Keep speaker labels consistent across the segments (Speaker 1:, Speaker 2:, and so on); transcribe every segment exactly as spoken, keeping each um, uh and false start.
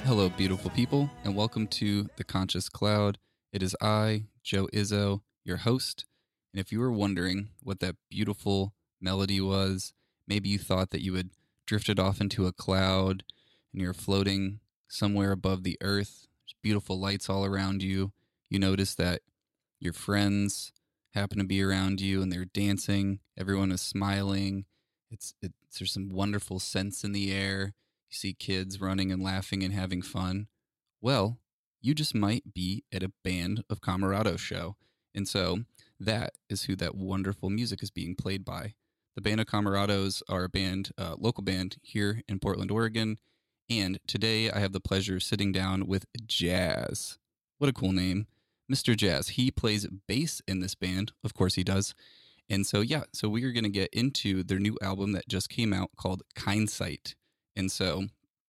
Speaker 1: Hello, beautiful people, and welcome to The Conscious Cloud. It is I, Joe Izzo, your host. And if you were wondering what that beautiful melody was, maybe you thought that you had drifted off into a cloud and you're floating somewhere above the earth. There's beautiful lights all around you. You notice that your friends happen to be around you and they're dancing. Everyone is smiling. It's, it's there's some wonderful scents in the air. You see kids running and laughing and having fun. Well, you just might be at a Band of Camarado show. And so that is who that wonderful music is being played by. The Band of Camarados are a band, uh, local band here in Portland, Oregon. And today I have the pleasure of sitting down with Jazz. What a cool name. Mister Jazz. He plays bass in this band. Of course he does. And so, yeah, so we are going to get into their new album that just came out called Kindsight. And so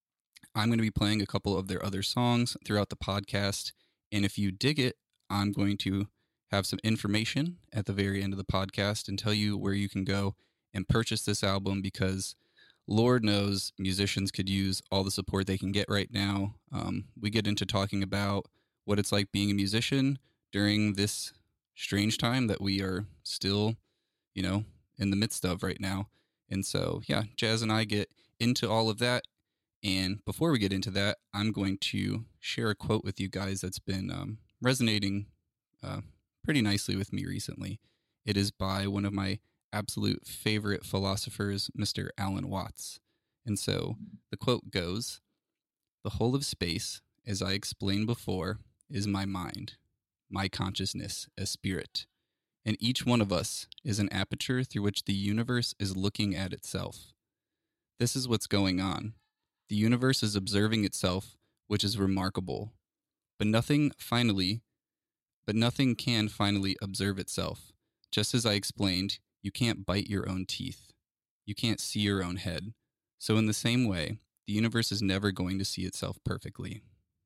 Speaker 1: I'm going to be playing a couple of their other songs throughout the podcast. And if you dig it, I'm going to have some information at the very end of the podcast and tell you where you can go and purchase this album, because Lord knows musicians could use all the support they can get right now. Um, we get into talking about what it's like being a musician during this strange time that we are still, you know, in the midst of right now. And so, yeah, Jazz and I get into all of that. And before we get into that, I'm going to share a quote with you guys that's been um, resonating uh, pretty nicely with me recently. It is by one of my absolute favorite philosophers, Mister Alan Watts. And so the quote goes, "The whole of space, as I explained before, is my mind, my consciousness, a spirit. And each one of us is an aperture through which the universe is looking at itself. This is what's going on. The universe is observing itself, which is remarkable. But nothing finally, but nothing can finally observe itself. Just as I explained, you can't bite your own teeth. You can't see your own head. So in the same way, the universe is never going to see itself perfectly."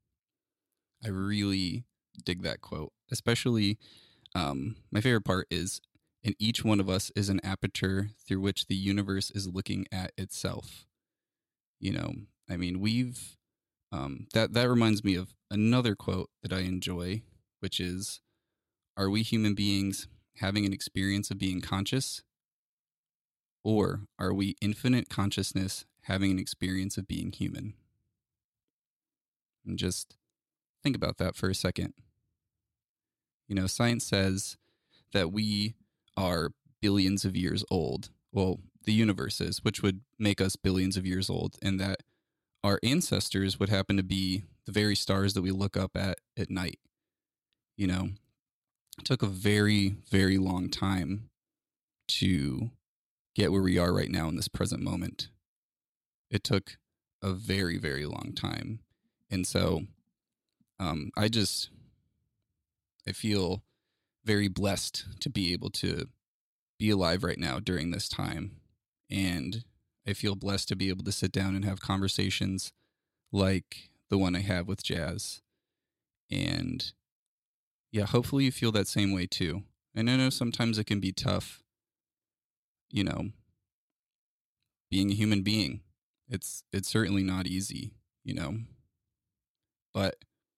Speaker 1: I really dig that quote, especially um, my favorite part is, and each one of us is an aperture through which the universe is looking at itself. You know, I mean, we've, um, that, that reminds me of another quote that I enjoy, which is, "Are we human beings having an experience of being conscious? Or are we infinite consciousness having an experience of being human?" And just think about that for a second. You know, science says that we are billions of years old. Well, the universe is, which would make us billions of years old, and that our ancestors would happen to be the very stars that we look up at at night. You know, it took a very, very long time to get where we are right now in this present moment. It took a very, very long time. And so um, I just, I feel very blessed to be able to be alive right now during this time. And I feel blessed to be able to sit down and have conversations like the one I have with Jazz. And yeah, hopefully you feel that same way too. And I know sometimes it can be tough, you know, being a human being. It's it's certainly not easy, you know. But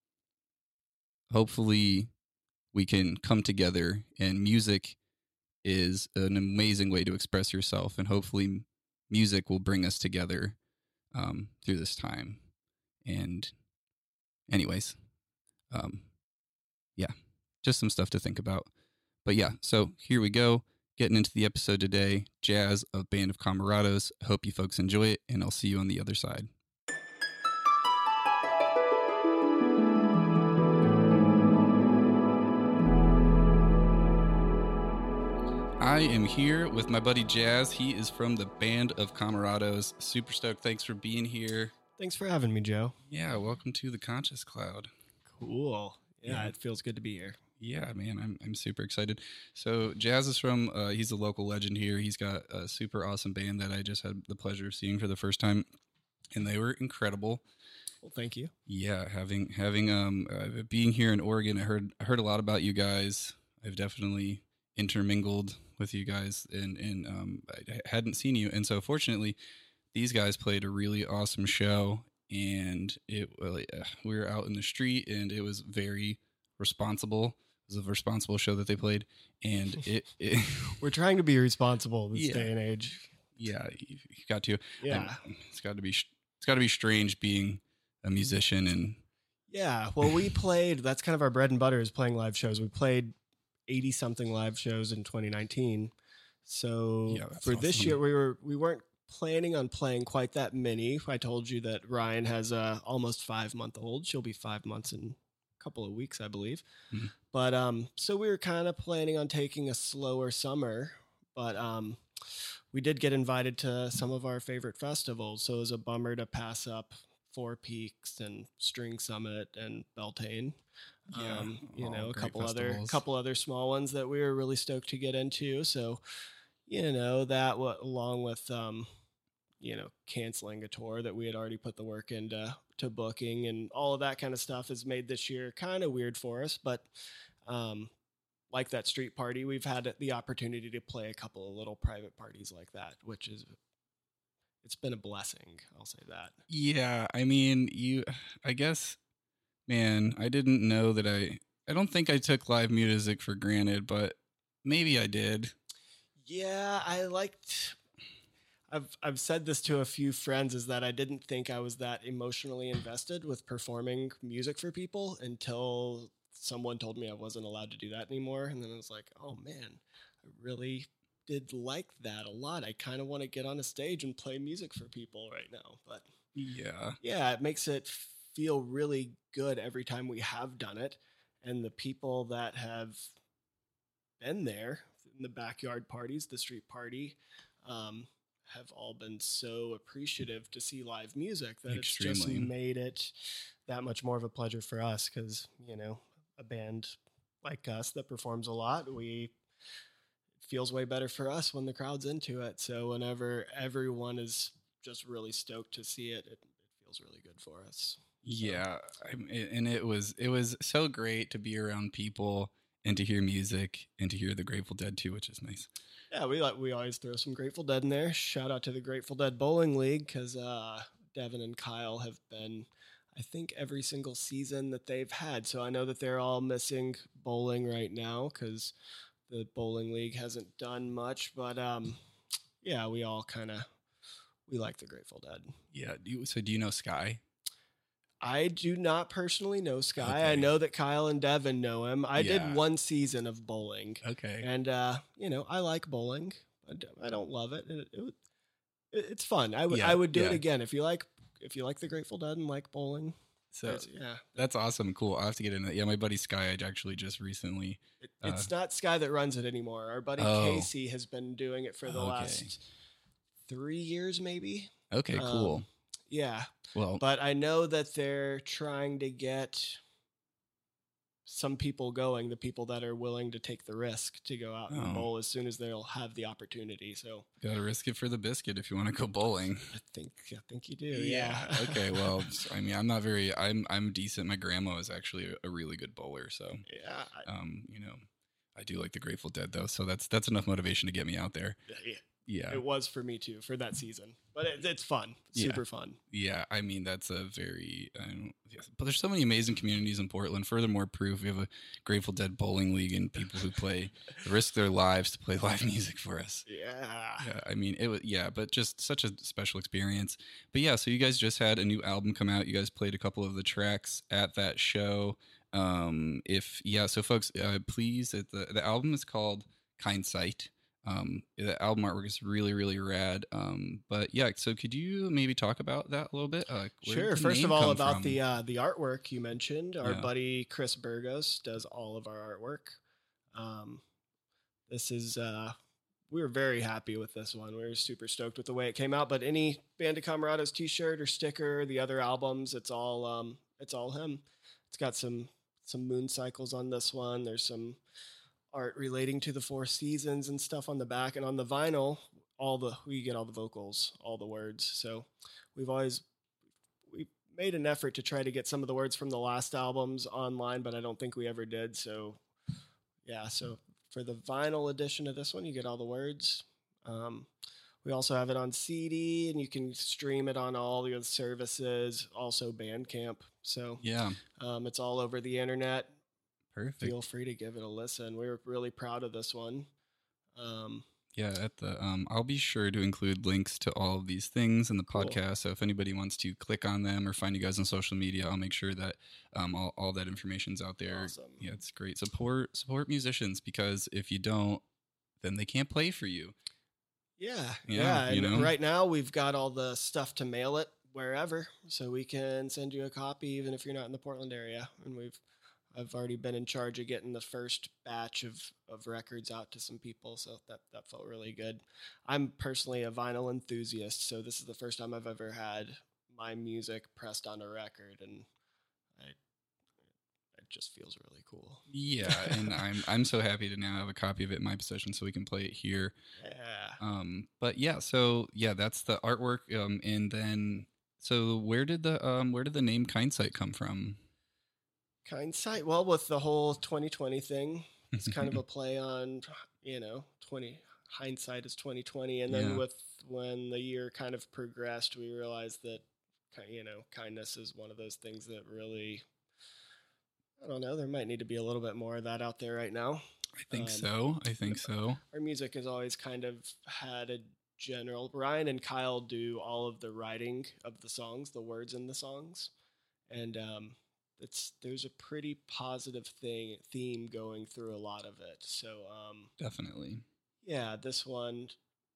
Speaker 1: hopefully we can come together, and music is an amazing way to express yourself, and hopefully music will bring us together um, through this time. And anyways, um, yeah, just some stuff to think about. But yeah, so here we go, getting into the episode today. Jazz of Band of Camarados. Hope you folks enjoy it, and I'll see you on the other side. I am here with my buddy Jazz. He is from the Band of Camarados. Super stoked. Thanks for being here.
Speaker 2: Thanks for having me, Joe.
Speaker 1: Yeah, welcome to the Conscious Cloud.
Speaker 2: Cool. Yeah,
Speaker 1: Yeah.
Speaker 2: It feels good to be here.
Speaker 1: Yeah, man, I'm I'm super excited. So Jazz is from, uh, he's a local legend here. He's got a super awesome band that I just had the pleasure of seeing for the first time, and they were incredible.
Speaker 2: Well, thank you.
Speaker 1: Yeah, having having um uh, being here in Oregon, I heard I heard a lot about you guys. I've definitely intermingled with you guys, and and um I hadn't seen you, and so fortunately, these guys played a really awesome show, and it well, yeah, we were out in the street, and it was very responsible. It was a responsible show that they played, and it, it
Speaker 2: We're trying to be responsible this
Speaker 1: Yeah.
Speaker 2: day and age.
Speaker 1: yeah, you, you got to.
Speaker 2: Yeah.
Speaker 1: And it's got to be it's got to be strange being a musician and
Speaker 2: Yeah. Well, we played, that's kind of our bread and butter is playing live shows. We played eighty something live shows in twenty nineteen. So
Speaker 1: Yeah, that's
Speaker 2: for this
Speaker 1: awesome.
Speaker 2: year, we were, we weren't planning on playing quite that many. I told you that Ryan has a almost five month old. She'll be five months in a couple of weeks, I believe.
Speaker 1: Mhm.
Speaker 2: But, um, so we were kind of planning on taking a slower summer, but, um, we did get invited to some of our favorite festivals. So it was a bummer to pass up Four Peaks and String Summit and Beltane.
Speaker 1: Yeah,
Speaker 2: Um, you
Speaker 1: all
Speaker 2: know, a
Speaker 1: great
Speaker 2: couple other
Speaker 1: festivals.
Speaker 2: couple other small ones that we were really stoked to get into. So, you know, that wa- along with um, you know, canceling a tour that we had already put the work into to booking and all of that kind of stuff has made this year kind of weird for us. But um, like that street party, we've had the opportunity to play a couple of little private parties like that, which is it's been a blessing. I'll say that.
Speaker 1: Yeah, I mean, you I guess man, I didn't know that I I don't think I took live music for granted, but maybe I did.
Speaker 2: Yeah, I liked. I've I've said this to a few friends is that I didn't think I was that emotionally invested with performing music for people until someone told me I wasn't allowed to do that anymore, and then I was like, oh man, I really did like that a lot. I kind of want to get on a stage and play music for people right now, but
Speaker 1: Yeah.
Speaker 2: yeah, it makes it feel really good every time we have done it, and the people that have been there in the backyard parties, the street party, um, have all been so appreciative to see live music that it's just
Speaker 1: Extremely.
Speaker 2: made it that much more of a pleasure for us because, you know, a band like us that performs a lot, we it feels way better for us when the crowd's into it. So whenever everyone is just really stoked to see it, it, it feels really good for us.
Speaker 1: Yeah, I'm- and it was it was so great to be around people and to hear music and to hear the Grateful Dead too, which is nice.
Speaker 2: Yeah, we like we always throw some Grateful Dead in there. Shout out to the Grateful Dead Bowling League because uh, Devin and Kyle have been, I think, every single season that they've had. So I know that they're all missing bowling right now because the Bowling League hasn't done much. But um, yeah, we all kind of we like the Grateful Dead.
Speaker 1: Yeah. Do you, so do you know Sky?
Speaker 2: I do not personally know Sky. I
Speaker 1: Okay.
Speaker 2: know that Kyle and Devin know him. I
Speaker 1: Yeah.
Speaker 2: did one season of bowling.
Speaker 1: Okay.
Speaker 2: And, uh, you know, I like bowling. But I don't love it. It, it, it it's fun. I would
Speaker 1: Yeah,
Speaker 2: I would do
Speaker 1: yeah.
Speaker 2: it again if you like if you like the Grateful Dead and like bowling.
Speaker 1: So
Speaker 2: it's- yeah,
Speaker 1: that's awesome. Cool. I'll have to get into that. Yeah, my buddy Sky I actually just recently.
Speaker 2: it,
Speaker 1: Uh,
Speaker 2: it's not Sky that runs it anymore. Our buddy
Speaker 1: Oh.
Speaker 2: Casey has been doing it for the
Speaker 1: Okay.
Speaker 2: last three years, maybe.
Speaker 1: Okay, cool.
Speaker 2: Um, Yeah,
Speaker 1: Well,
Speaker 2: but I know that they're trying to get some people going, the people that are willing to take the risk to go out
Speaker 1: Oh.
Speaker 2: and bowl as soon as they'll have the opportunity. So
Speaker 1: gotta risk it for the biscuit if you want to go bowling.
Speaker 2: I think I think you do. Yeah.
Speaker 1: Okay. Well, I mean, I'm not very. I'm I'm decent. My grandma is actually a, a really good bowler. So,
Speaker 2: yeah. I,
Speaker 1: um, you know, I do like the Grateful Dead though. So that's that's enough motivation to get me out there.
Speaker 2: yeah.
Speaker 1: Yeah.
Speaker 2: It was for me too for that season, but it, it's fun,
Speaker 1: Yeah.
Speaker 2: super fun.
Speaker 1: Yeah, I mean that's a very, I don't, yes, but there's so many amazing communities in Portland. Furthermore, proof we have a Grateful Dead bowling league and people who play risk their lives to play live music for us.
Speaker 2: Yeah.
Speaker 1: Yeah, I mean it was yeah, but just such a special experience. But yeah, so you guys just had a new album come out. You guys played a couple of the tracks at that show. Um, if yeah, so folks, uh, please, it, the the album is called Kind Sight. Um, the album artwork is really, really rad. Um, but yeah, so could you maybe talk about that a little bit? Uh, where did
Speaker 2: Sure.
Speaker 1: the
Speaker 2: First
Speaker 1: name
Speaker 2: of all,
Speaker 1: come
Speaker 2: about
Speaker 1: from?
Speaker 2: the uh, the artwork you mentioned, our
Speaker 1: Yeah.
Speaker 2: buddy Chris Burgos does all of our artwork. Um, this is uh, we were very happy with this one. We were super stoked with the way it came out. But any Band of Camarados T-shirt or sticker, the other albums, it's all um, it's all him. It's got some some moon cycles on this one. There's some art relating to the four seasons and stuff on the back, and on the vinyl all the we get all the vocals, all the words. So we've always we made an effort to try to get some of the words from the last albums online, but I don't think we ever did. So yeah, so for the vinyl edition of this one you get all the words. um, We also have it on C D, and you can stream it on all the other services, also Bandcamp. So
Speaker 1: Yeah.
Speaker 2: um, it's all over the internet.
Speaker 1: Perfect.
Speaker 2: Feel free to give it a listen. We were really proud of this one. Um,
Speaker 1: Yeah, at the um, I'll be sure to include links to all of these things in the
Speaker 2: Cool.
Speaker 1: podcast. So if anybody wants to click on them or find you guys on social media, I'll make sure that um, all, all that information's out there.
Speaker 2: Awesome.
Speaker 1: Yeah, it's great. Support support musicians, because if you don't, then they can't play for you.
Speaker 2: Yeah,
Speaker 1: Yeah,
Speaker 2: yeah.
Speaker 1: you
Speaker 2: And
Speaker 1: know?
Speaker 2: right now we've got all the stuff to mail it wherever, so we can send you a copy even if you're not in the Portland area. And we've I've already been in charge of getting the first batch of, of records out to some people, so that that felt really good. I'm personally a vinyl enthusiast, so this is the first time I've ever had my music pressed on a record, and I it just feels really cool.
Speaker 1: Yeah, and I'm I'm so happy to now have a copy of it in my possession, so we can play it here.
Speaker 2: Yeah.
Speaker 1: Um, but yeah, so yeah, that's the artwork. Um, and then so where did the um where did the name Kindsight come from?
Speaker 2: Kindsight. Well, with the whole twenty twenty thing, it's kind of a play on, you know, twenty hindsight is twenty twenty, and then
Speaker 1: Yeah.
Speaker 2: with when the year kind of progressed, we realized that ki- you know, kindness is one of those things that really, I don't know, there might need to be a little bit more of that out there right now.
Speaker 1: I think
Speaker 2: Um,
Speaker 1: so. I think so.
Speaker 2: Our music has always kind of had a general. Ryan and Kyle do all of the writing of the songs, the words in the songs, and um, it's there's a pretty positive thing theme going through a lot of it. So um,
Speaker 1: Definitely.
Speaker 2: yeah, this one,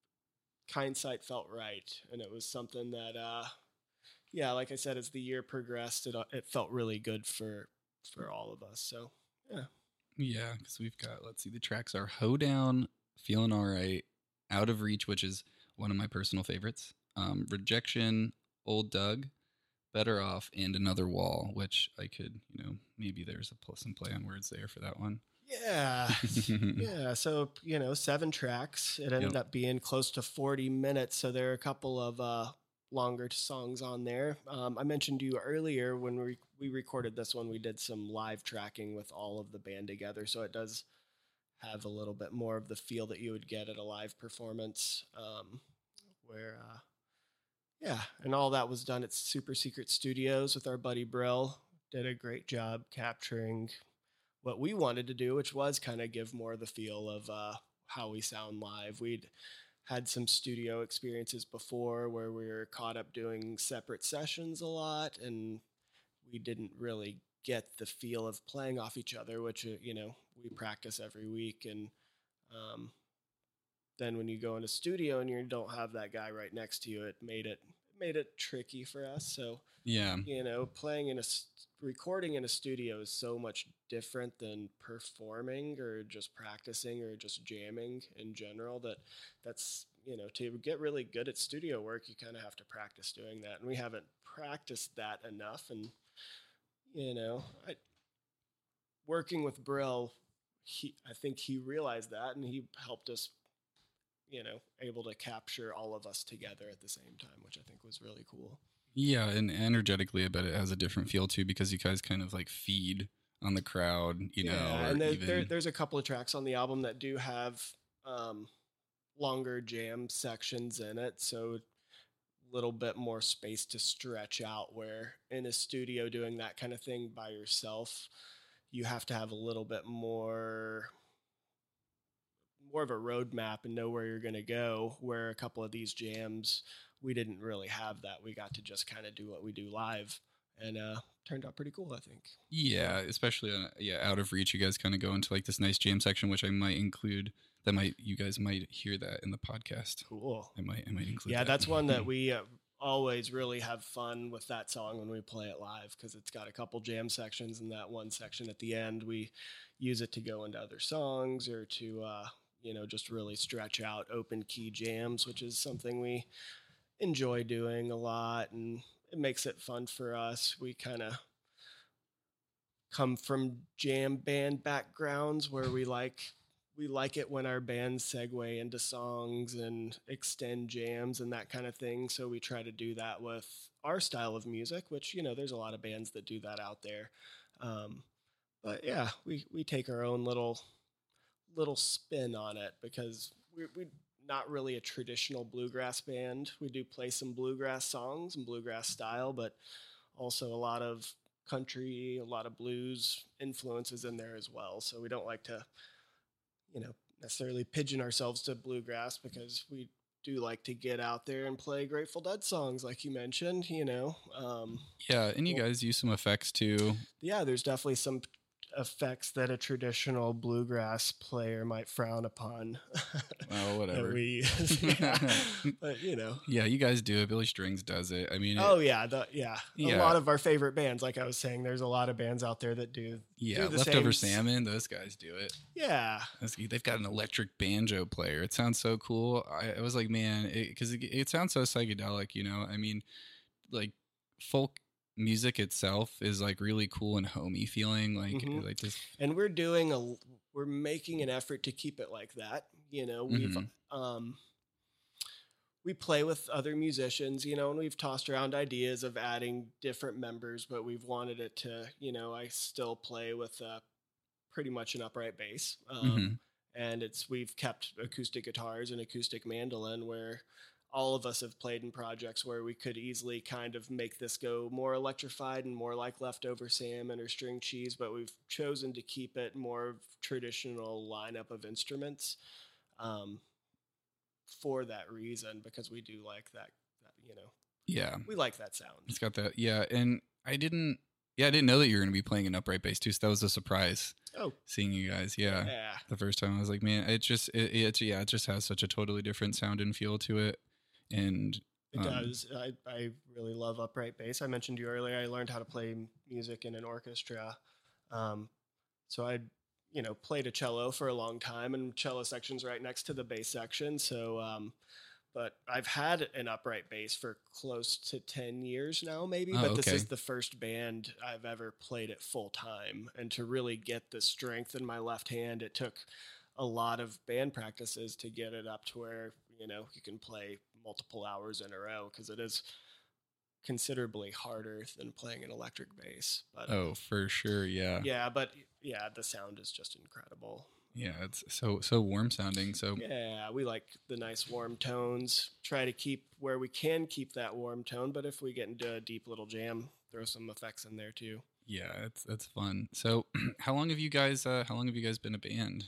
Speaker 2: Kindsight felt right, and it was something that uh, yeah, like I said, as the year progressed, it uh, it felt really good for for all of us. So yeah.
Speaker 1: Yeah, because we've got, let's see, the tracks are Hoedown, Feeling Alright, Out of Reach, which is one of my personal favorites, um, Rejection, Old Doug, Better Off, and Another Wall, which I could, you know, maybe there's a plus and play on words there for that one.
Speaker 2: Yeah. Yeah. So, you know, seven tracks. It ended
Speaker 1: Yep.
Speaker 2: up being close to forty minutes. So there are a couple of uh, longer songs on there. Um, I mentioned to you earlier when we, we recorded this one, we did some live tracking with all of the band together. So it does have a little bit more of the feel that you would get at a live performance. Um, where, uh, yeah, and all that was done at Super Secret Studios with our buddy Brill. Did a great job capturing what we wanted to do, which was kind of give more of the feel of uh, how we sound live. We'd had some studio experiences before where we were caught up doing separate sessions a lot, and we didn't really get the feel of playing off each other, which, uh, you know, we practice every week. And um, then when you go in a studio and you don't have that guy right next to you, it made it made it tricky for us. So
Speaker 1: Yeah.
Speaker 2: you know, playing in a st- recording in a studio is so much different than performing or just practicing or just jamming in general. That that's you know, to get really good at studio work, you kind of have to practice doing that, and we haven't practiced that enough. And you know, I, working with Brill, he I think he realized that, and he helped us, you know, able to capture all of us together at the same time, which I think was really cool.
Speaker 1: Yeah, and energetically, I bet it has a different feel too, because you guys kind of like feed on the crowd, you know.
Speaker 2: Yeah,
Speaker 1: or
Speaker 2: and there,
Speaker 1: even,
Speaker 2: there, there's a couple of tracks on the album that do have um, longer jam sections in it, so a little bit more space to stretch out, where in a studio doing that kind of thing by yourself, you have to have a little bit more more of a roadmap and know where you're going to go, where a couple of these jams, we didn't really have that. We got to just kind of do what we do live, and uh, turned out pretty cool, I think.
Speaker 1: Yeah, especially on, yeah, Out of Reach, you guys kind of go into like this nice jam section, which I might include. That might you guys might hear that in the podcast.
Speaker 2: Cool.
Speaker 1: I might I might include.
Speaker 2: Yeah,
Speaker 1: that.
Speaker 2: that's one that we uh, always really have fun with that song when we play it live, because it's got a couple jam sections, and that one section at the end we use it to go into other songs or to uh, you know, just really stretch out open key jams, which is something we enjoy doing a lot, and it makes it fun for us. We kind of come from jam band backgrounds where we like we like it when our bands segue into songs and extend jams and that kind of thing. So we try to do that with our style of music, which, you know, there's a lot of bands that do that out there. Um, but yeah, we, we take our own little little spin on it, because we we not really a traditional bluegrass band. We do play some bluegrass songs and bluegrass style, but also a lot of country, a lot of blues influences in there as well. So we don't like to, you know, necessarily pigeon ourselves to bluegrass, because we do like to get out there and play Grateful Dead songs, like you mentioned, you know. Um,
Speaker 1: Yeah, and you guys use some effects too.
Speaker 2: yeah, there's definitely some effects that a traditional bluegrass player might frown upon.
Speaker 1: Well, whatever.
Speaker 2: That we use. Yeah. But you know.
Speaker 1: Yeah, you guys do it. Billy Strings does it. I mean, it,
Speaker 2: Oh yeah, the, yeah.
Speaker 1: Yeah.
Speaker 2: A lot of our favorite bands, like I was saying, there's a lot of bands out there that do.
Speaker 1: yeah,
Speaker 2: do the
Speaker 1: Leftover
Speaker 2: same-
Speaker 1: Salmon, those guys do it.
Speaker 2: Yeah.
Speaker 1: That's- They've got an electric banjo player. It sounds so cool. I, I was like, man, because it, it, it sounds so psychedelic, you know? I mean, like folk music itself is like really cool and homey feeling, like
Speaker 2: Mhm.
Speaker 1: like this.
Speaker 2: And we're doing a, we're making an effort to keep it like that. You know, we've,
Speaker 1: Mhm.
Speaker 2: um, we play with other musicians, you know, and we've tossed around ideas of adding different members, but we've wanted it to, you know, I still play with uh, pretty much an upright bass. Um,
Speaker 1: Mhm.
Speaker 2: And it's, we've kept acoustic guitars and acoustic mandolin, where all of us have played in projects where we could easily kind of make this go more electrified and more like Leftover Salmon or String Cheese, but we've chosen to keep it more traditional lineup of instruments. Um, for that reason, because we do like that, that, you know,
Speaker 1: Yeah,
Speaker 2: we like that sound.
Speaker 1: it's got that. Yeah, and I didn't. Yeah, I didn't know that you were going to be playing an upright bass too. So that was a surprise.
Speaker 2: Oh,
Speaker 1: Seeing you guys. Yeah,
Speaker 2: yeah.
Speaker 1: the first time I was like, man, it just it, it yeah, it just has such a totally different sound and feel to it. And
Speaker 2: It
Speaker 1: um,
Speaker 2: does. I, I really love upright bass. I mentioned to you earlier, I learned how to play m- music in an orchestra. Um, so I, you know, played a cello for a long time, and cello section's right next to the bass section. So, um, but I've had an upright bass for close to ten years now, maybe.
Speaker 1: Oh,
Speaker 2: but this
Speaker 1: okay.
Speaker 2: is the first band I've ever played it full time. And to really get the strength in my left hand, it took a lot of band practices to get it up to where, you know, you can play multiple hours in a row, because it is considerably harder than playing an electric bass. But
Speaker 1: oh, for sure, yeah.
Speaker 2: yeah, but yeah, the sound is just incredible.
Speaker 1: Yeah, it's so so warm sounding. So
Speaker 2: Yeah, we like the nice warm tones. Try to keep where we can keep that warm tone, but if we get into a deep little jam, throw some effects in there too.
Speaker 1: yeah, it's that's fun. So how long have you guys uh how long have you guys been a band?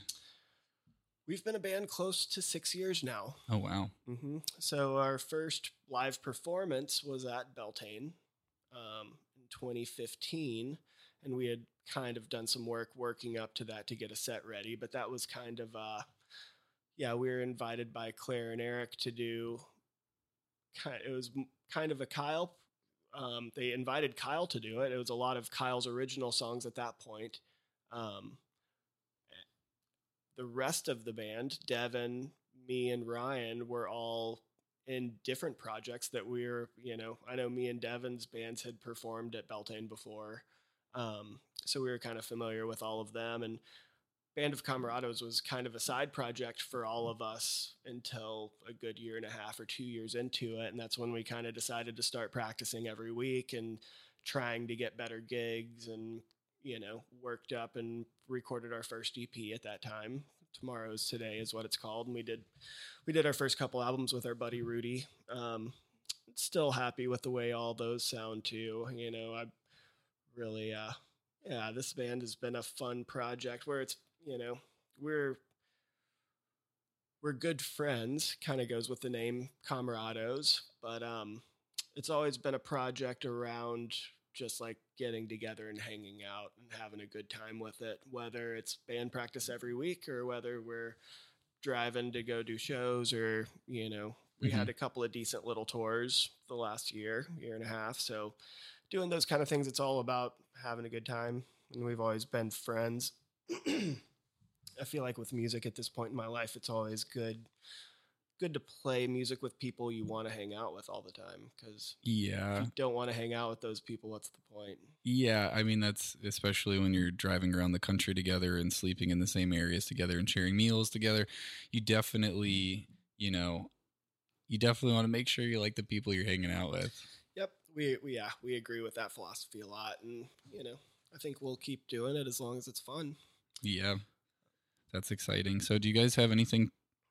Speaker 2: We've been a band close to six years now.
Speaker 1: Oh wow.
Speaker 2: hmm So our first live performance was at Beltane um, in twenty fifteen, and we had kind of done some work working up to that to get a set ready. But that was kind of, uh, yeah, we were invited by Claire and Eric to do. Kind, it was m- kind of a Kyle. Um, they invited Kyle to do it. It was a lot of Kyle's original songs at that point. Um, the rest of the band, Devin, me, and Ryan, were all in different projects that we were, you know, I know me and Devin's bands had performed at Beltane before. Um, so we were kind of familiar with all of them. And Band of Camarados was kind of a side project for all of us until a good year and a half or two years into it. And that's when we kind of decided to start practicing every week and trying to get better gigs, and, you know, worked up and recorded our first E P at that time. Tomorrow's Today is what it's called. And we did, we did our first couple albums with our buddy Rudy. Um, still happy with the way all those sound too. You know, I really, uh, yeah, this band has been a fun project where it's, you know, we're, we're good friends, kind of goes with the name Camarados, but, um, it's always been a project around just like getting together and hanging out and having a good time with it, whether it's band practice every week or whether we're driving to go do shows, or, you know, we
Speaker 1: Mhm.
Speaker 2: had a couple of decent little tours the last year, year and a half. So doing those kind of things, it's all about having a good time. And we've always been friends. I feel like with music at this point in my life, it's always good, good to play music with people you want to hang out with all the time. Because if
Speaker 1: Yeah.
Speaker 2: you don't want to hang out with those people, what's the point?
Speaker 1: Yeah, I mean that's especially when you're driving around the country together and sleeping in the same areas together and sharing meals together. You definitely, you know, you definitely want to make sure you like the people you're hanging out with.
Speaker 2: Yep, we, we yeah we agree with that philosophy a lot, and you know, I think we'll keep doing it as long as it's fun.
Speaker 1: Yeah. That's exciting. So do you guys have anything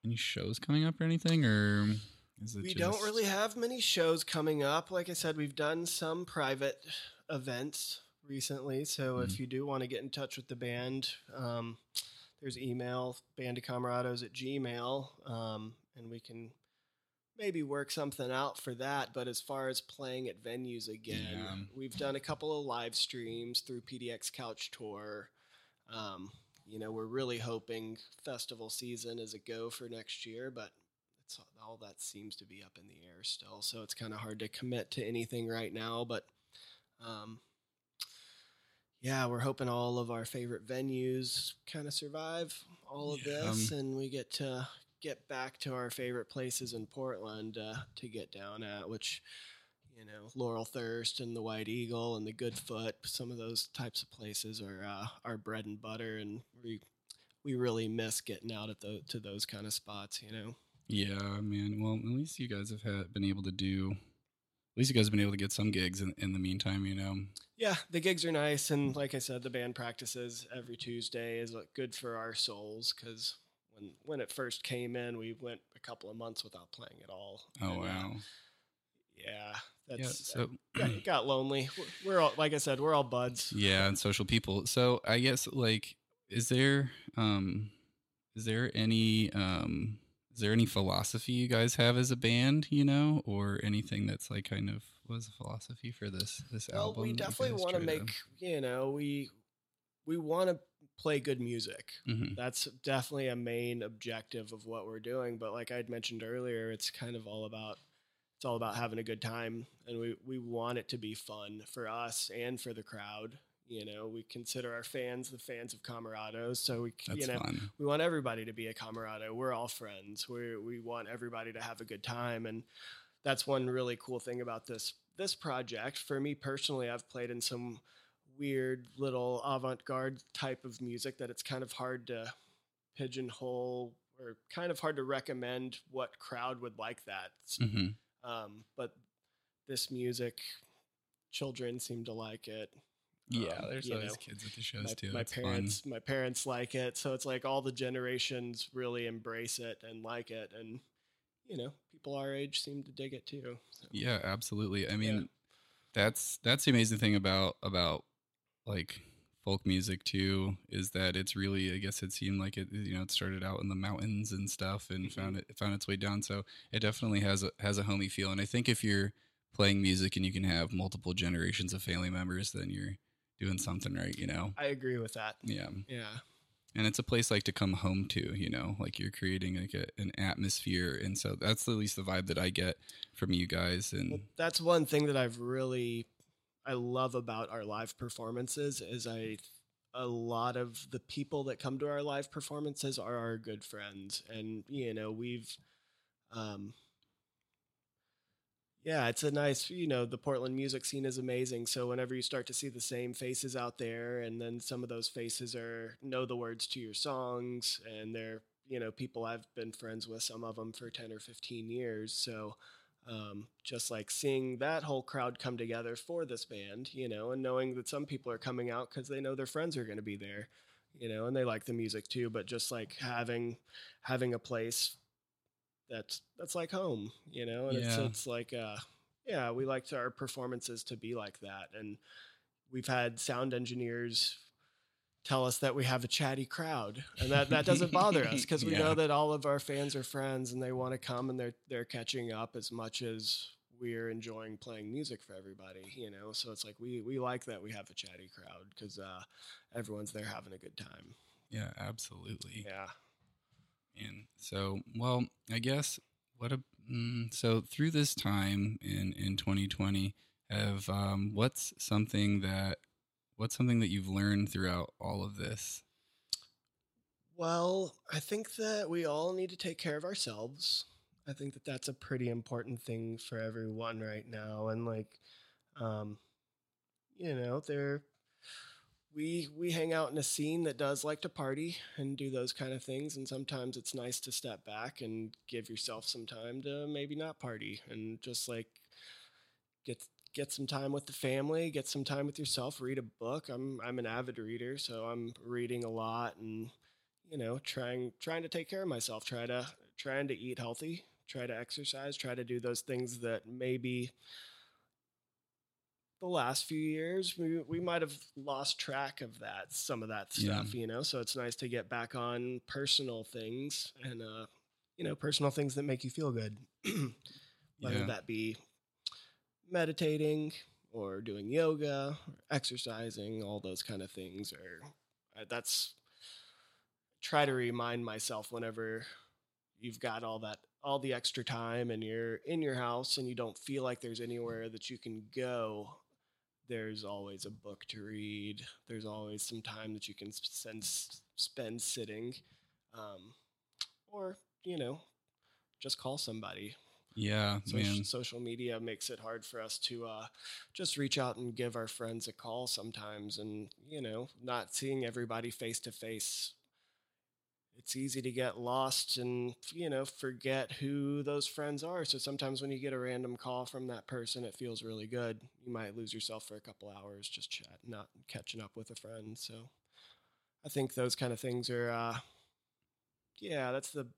Speaker 1: any shows coming up or anything, or is it
Speaker 2: We
Speaker 1: just...
Speaker 2: don't really have many shows coming up. Like I said, we've done some private events recently. So
Speaker 1: Mhm.
Speaker 2: if you do want to get in touch with the band, um, there's email, bandicamarados at gmail, um, and we can maybe work something out for that. But as far as playing at venues again,
Speaker 1: Yeah.
Speaker 2: we've done a couple of live streams through P D X Couch Tour. Um, you know, we're really hoping festival season is a go for next year, but it's all that seems to be up in the air still. So it's kind of hard to commit to anything right now. But um, yeah, we're hoping all of our favorite venues kind of survive all of
Speaker 1: Yeah.
Speaker 2: this, and we get to get back to our favorite places in Portland uh, to get down at, which, you know, Laurel Thirst and the White Eagle and the Good Foot. Some of those types of places are uh, our bread and butter, and we we really miss getting out at the to those kind of spots, you know.
Speaker 1: Yeah, man. Well, at least you guys have had, been able to do. At least you guys have been able to get some gigs in, in the meantime, you know.
Speaker 2: Yeah, the gigs are nice, and like I said, the band practices every Tuesday is good for our souls, because when when it first came in, we went a couple of months without playing at all.
Speaker 1: Oh,
Speaker 2: and,
Speaker 1: wow.
Speaker 2: Uh, yeah, that's
Speaker 1: Yeah, so
Speaker 2: got, it got lonely. We're, we're all, like I said, we're all buds.
Speaker 1: yeah, and social people. So I guess, like, is there um is there any um is there any philosophy you guys have as a band, you know, or anything that's like kind of was a philosophy for this this
Speaker 2: Well,
Speaker 1: album?
Speaker 2: we
Speaker 1: that you
Speaker 2: definitely
Speaker 1: guys
Speaker 2: want to
Speaker 1: try
Speaker 2: make, you know, we we want to play good music.
Speaker 1: Mhm.
Speaker 2: That's definitely a main objective of what we're doing. But like I'd mentioned earlier, it's kind of all about it's all about having a good time, and we we want it to be fun for us and for the crowd. You know, we consider our fans the fans of Camarados, so we
Speaker 1: That's
Speaker 2: you know
Speaker 1: fun.
Speaker 2: we want everybody to be a Camarado. We're all friends. We we want everybody to have a good time, and that's one really cool thing about this this project. For me personally, I've played in some weird little avant-garde type of music that it's kind of hard to pigeonhole, or kind of hard to recommend what crowd would like that.
Speaker 1: hmm
Speaker 2: Um, but this music, children seem to like it.
Speaker 1: Yeah,
Speaker 2: Um,
Speaker 1: there's
Speaker 2: you
Speaker 1: always
Speaker 2: know,
Speaker 1: kids at the shows
Speaker 2: my,
Speaker 1: too.
Speaker 2: my
Speaker 1: It's
Speaker 2: parents,
Speaker 1: fun.
Speaker 2: my parents like it. So it's like all the generations really embrace it and like it, and you know, people our age seem to dig it too. So,
Speaker 1: Yeah, absolutely. I mean,
Speaker 2: yeah.
Speaker 1: that's that's the amazing thing about about like folk music too, is that it's really, I guess it seemed like it, you know, it started out in the mountains and stuff and
Speaker 2: Mhm.
Speaker 1: found it, it found its way down. So it definitely has a has a homey feel. And I think if you're playing music and you can have multiple generations of family members, then you're doing something right, you know.
Speaker 2: I agree with that.
Speaker 1: Yeah.
Speaker 2: Yeah.
Speaker 1: And it's a place like to come home to, you know, like you're creating like a, an atmosphere. And so that's at least the vibe that I get from you guys. And
Speaker 2: Well, that's one thing that I've really I love about our live performances is I a lot of the people that come to our live performances are our good friends, and you know we've um yeah, it's a nice, you know, the Portland music scene is amazing. So whenever you start to see the same faces out there, and then some of those faces are know the words to your songs, and they're, you know, people I've been friends with, some of them for ten or fifteen years. So um, just like seeing that whole crowd come together for this band, you know, and knowing that some people are coming out because they know their friends are going to be there, you know, and they like the music too. But just like having having a place that's that's like home, you know, and it's
Speaker 1: yeah,
Speaker 2: it's like uh yeah, we liked our performances to be like that. And we've had sound engineers tell us that we have a chatty crowd, and that that doesn't bother us because we
Speaker 1: yeah,
Speaker 2: know that all of our fans are friends and they want to come, and they're they're catching up as much as we're enjoying playing music for everybody, you know. So it's like we we like that we have a chatty crowd because uh everyone's there having a good time.
Speaker 1: yeah, absolutely.
Speaker 2: Yeah.
Speaker 1: And so, well, I guess what a mm, so through this time in in twenty twenty, have um, what's something that what's something that you've learned throughout all of this?
Speaker 2: Well, I think that we all need to take care of ourselves. I think that that's a pretty important thing for everyone right now. And like, um, you know, there we we hang out in a scene that does like to party and do those kind of things. And sometimes it's nice to step back and give yourself some time to maybe not party and just like get get some time with the family, get some time with yourself, read a book. I'm I'm an avid reader, so I'm reading a lot and you know, trying trying to take care of myself, try to trying to eat healthy, try to exercise, try to do those things that maybe the last few years we, we might have lost track of that, some of that
Speaker 1: Yeah.
Speaker 2: stuff, you know. So it's nice to get back on personal things and uh you know, personal things that make you feel good. Whether
Speaker 1: Yeah.
Speaker 2: that be meditating or doing yoga or exercising, all those kind of things are uh, that's try to remind myself whenever you've got all that all the extra time and you're in your house and you don't feel like there's anywhere that you can go. There's always a book to read. There's always some time that you can spend spend sitting, um, or you know, just call somebody.
Speaker 1: Yeah,
Speaker 2: Social,
Speaker 1: man.
Speaker 2: social media makes it hard for us to uh, just reach out and give our friends a call sometimes, and you know, not seeing everybody face to face. It's easy to get lost and you know forget who those friends are. So sometimes when you get a random call from that person, it feels really good. You might lose yourself for a couple hours just chatting, not catching up with a friend. So I think those kind of things are, uh, yeah, that's the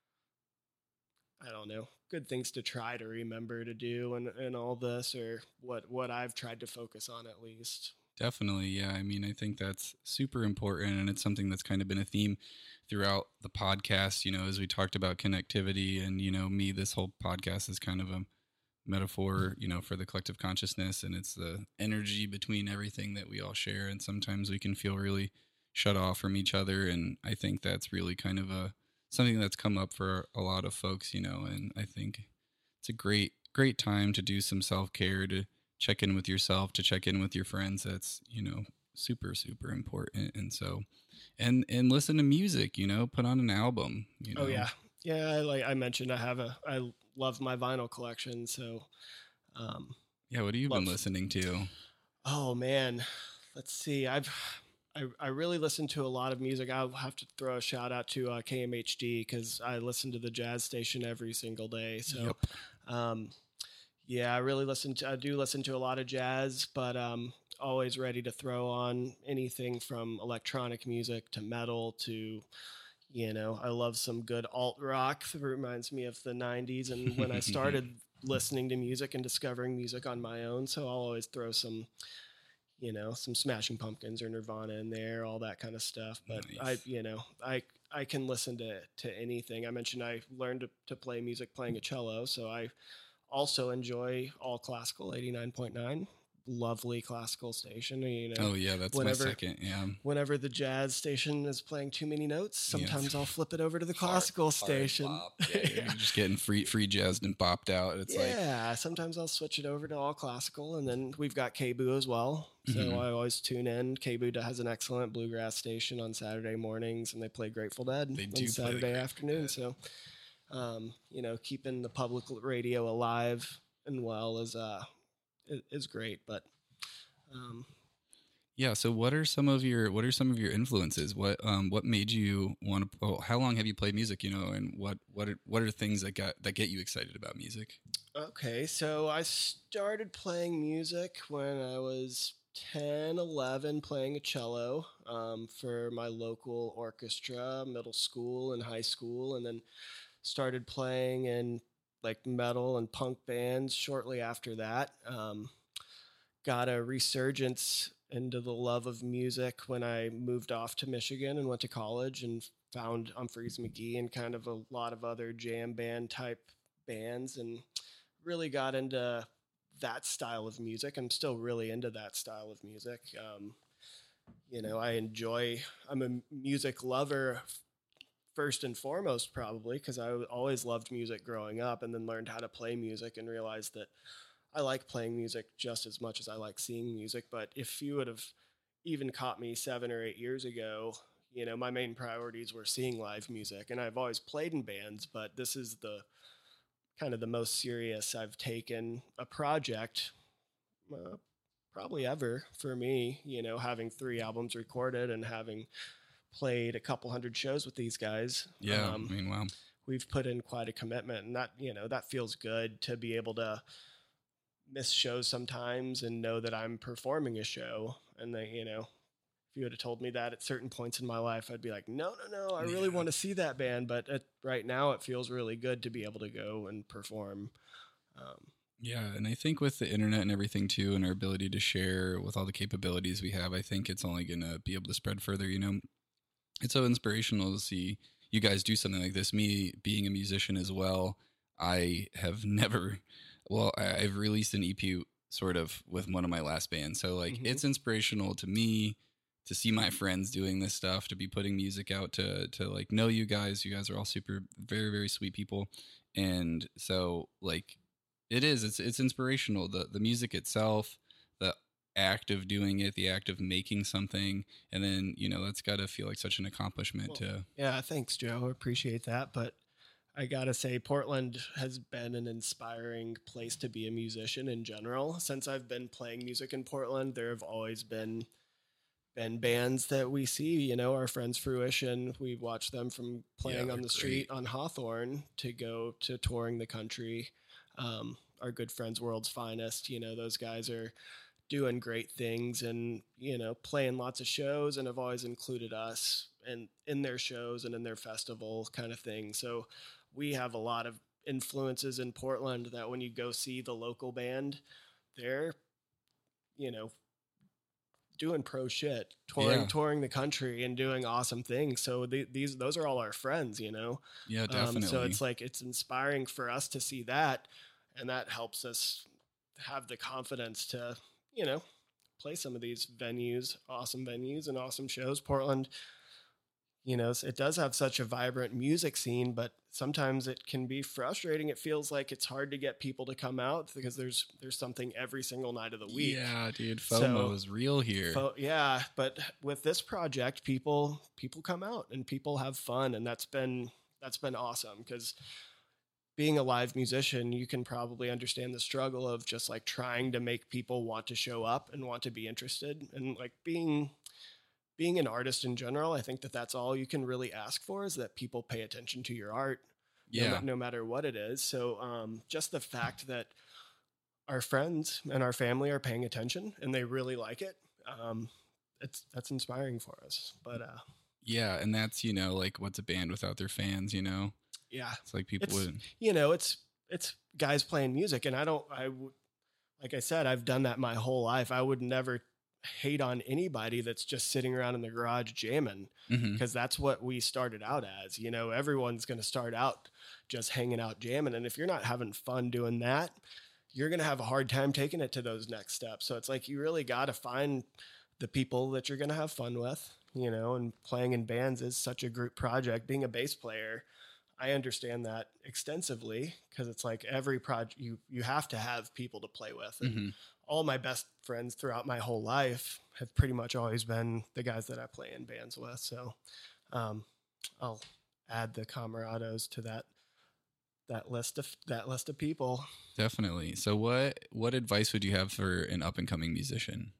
Speaker 2: I don't know, good things to try to remember to do and, and all this, or what what I've tried to focus on at least.
Speaker 1: Definitely. Yeah. I mean, I think that's super important. And it's something that's kind of been a theme throughout the podcast, you know, as we talked about connectivity and, you know, me, this whole podcast is kind of a metaphor, you know, for the collective consciousness. And it's the energy between everything that we all share. And sometimes we can feel really shut off from each other. And I think that's really kind of a something that's come up for a lot of folks, you know, and I think it's a great, great time to do some self-care, to check in with yourself, to check in with your friends. That's, you know, super, super important. And so, and, and listen to music, you know, put on an album, you know.
Speaker 2: Oh yeah. Yeah. Like I mentioned, I have a, I love my vinyl collection. So, um,
Speaker 1: yeah. What have you
Speaker 2: love,
Speaker 1: been listening to?
Speaker 2: Oh man, let's see. I've, I, I really listen to a lot of music. I'll have to throw a shout out to uh, K M H D because I listen to the jazz station every single day. So,
Speaker 1: Yep.
Speaker 2: um, yeah, I really listen to, I do listen to a lot of jazz, but um, always ready to throw on anything from electronic music to metal to, you know, I love some good alt rock. It reminds me of the nineties and when I started listening to music and discovering music on my own. So I'll always throw some, you know, some Smashing Pumpkins or Nirvana in there, all that kind of stuff. But
Speaker 1: Nice.
Speaker 2: I, you know, I I can listen to to anything. I mentioned I learned to, to play music playing a cello, so I also enjoy all classical eighty-nine point nine. Lovely classical station, you know.
Speaker 1: Oh yeah, that's
Speaker 2: whenever,
Speaker 1: my second. Yeah.
Speaker 2: Whenever the jazz station is playing too many notes, sometimes yeah. I'll flip it over to the classical
Speaker 1: hard,
Speaker 2: station.
Speaker 1: Hard yeah, you're yeah. just getting free free jazzed and bopped out. It's
Speaker 2: yeah,
Speaker 1: like
Speaker 2: yeah. Sometimes I'll switch it over to all classical, and then we've got K B O O as well. So mm-hmm. I always tune in. K B O O has an excellent bluegrass station on Saturday mornings, and they play Grateful Dead
Speaker 1: they
Speaker 2: on Saturday afternoon. So, um, you know, keeping the public radio alive and well is uh is great. But um,
Speaker 1: yeah. So what are some of your what are some of your influences? What um what made you want to? Oh, how long have you played music? You know, and what what are what are things that got that get you excited about music?
Speaker 2: Okay, so I started playing music when I was ten, eleven, playing a cello um, for my local orchestra, middle school and high school, and then started playing in like metal and punk bands shortly after that. Um, got a resurgence into the love of music when I moved off to Michigan and went to college and found Humphreys McGee and kind of a lot of other jam band type bands and really got into that style of music. I'm still really into that style of music. Um, you know, I enjoy, I'm a music lover first and foremost, probably, because I always loved music growing up and then learned how to play music and realized that I like playing music just as much as I like seeing music. But if you would have even caught me seven or eight years ago, you know, my main priorities were seeing live music. And I've always played in bands, but this is the kind of the most serious I've taken a project uh, probably ever for me, you know, having three albums recorded and having played a couple hundred shows with these guys.
Speaker 1: Yeah.
Speaker 2: Um,
Speaker 1: I mean, wow.
Speaker 2: We've put in quite a commitment and that, you know, that feels good to be able to miss shows sometimes and know that I'm performing a show and that, you know, if you would have told me that at certain points in my life, I'd be like, no, no, no, I really
Speaker 1: Yeah.
Speaker 2: want to see that band. But at, right now, it feels really good to be able to go and perform. Um,
Speaker 1: Yeah, and I think with the internet and everything too, and our ability to share with all the capabilities we have, I think it's only going to be able to spread further. You know, it's so inspirational to see you guys do something like this. Me being a musician as well, I have never, well, I- I've released an E P sort of with one of my last bands. So like
Speaker 2: Mhm.
Speaker 1: it's inspirational to me to see my friends doing this stuff, to be putting music out, to to like know you guys. You guys are all super very, very sweet people. And so like it is, it's it's inspirational. The the music itself, the act of doing it, the act of making something, and then, you know, that's gotta feel like such an accomplishment
Speaker 2: Well,
Speaker 1: to
Speaker 2: yeah, thanks, Joe. I appreciate that. But I gotta say, Portland has been an inspiring place to be a musician in general. Since I've been playing music in Portland, there have always been been bands that we see, you know, our friends Fruition. We've watched them from playing
Speaker 1: they're
Speaker 2: on the street on Hawthorne to go to touring the country. Um, our good friends World's Finest, you know, those guys are doing great things and, you know, playing lots of shows and have always included us and in their shows and in their festival kind of thing. So we have a lot of influences in Portland that when you go see the local band, they're, you know, doing pro shit, touring,
Speaker 1: Yeah.
Speaker 2: touring the country and doing awesome things. So the, these, those are all our friends, you know?
Speaker 1: Yeah,
Speaker 2: Um,
Speaker 1: definitely.
Speaker 2: so it's like, it's inspiring for us to see that. And that helps us have the confidence to, you know, play some of these venues, awesome venues and awesome shows. Portland, you know, it does have such a vibrant music scene, but sometimes it can be frustrating. It feels like it's hard to get people to come out because there's there's something every single night of the week.
Speaker 1: Yeah, dude,
Speaker 2: So-
Speaker 1: FOMO is real here.
Speaker 2: Fo- yeah, but with this project, people people come out and people have fun, and that's been that's been awesome because being a live musician, you can probably understand the struggle of just like trying to make people want to show up and want to be interested, and like being being an artist in general. I think that that's all you can really ask for is that people pay attention to your art, no,
Speaker 1: Yeah.
Speaker 2: ma- no matter what it is. So um, just the fact that our friends and our family are paying attention and they really like it, um, it's that's inspiring for us. But uh,
Speaker 1: Yeah, and that's, you know, like what's a band without their fans, you know?
Speaker 2: yeah,
Speaker 1: It's like people
Speaker 2: It's-
Speaker 1: would
Speaker 2: you know, it's it's guys playing music, and I don't, I would, like I said, I've done that my whole life. I would never hate on anybody that's just sitting around in the garage jamming
Speaker 1: Mhm.
Speaker 2: because that's what we started out as. You know, everyone's going to start out just hanging out jamming, and if you're not having fun doing that, you're going to have a hard time taking it to those next steps. So it's like you really got to find the people that you're going to have fun with, you know, and playing in bands is such a group project. Being a bass player, I understand that extensively because it's like every project you you have to have people to play with. And
Speaker 1: Mhm.
Speaker 2: all my best friends throughout my whole life have pretty much always been the guys that I play in bands with. So um, I'll add the camarados to that that list of that list of people.
Speaker 1: Definitely. So what what advice would you have for an up and coming musician?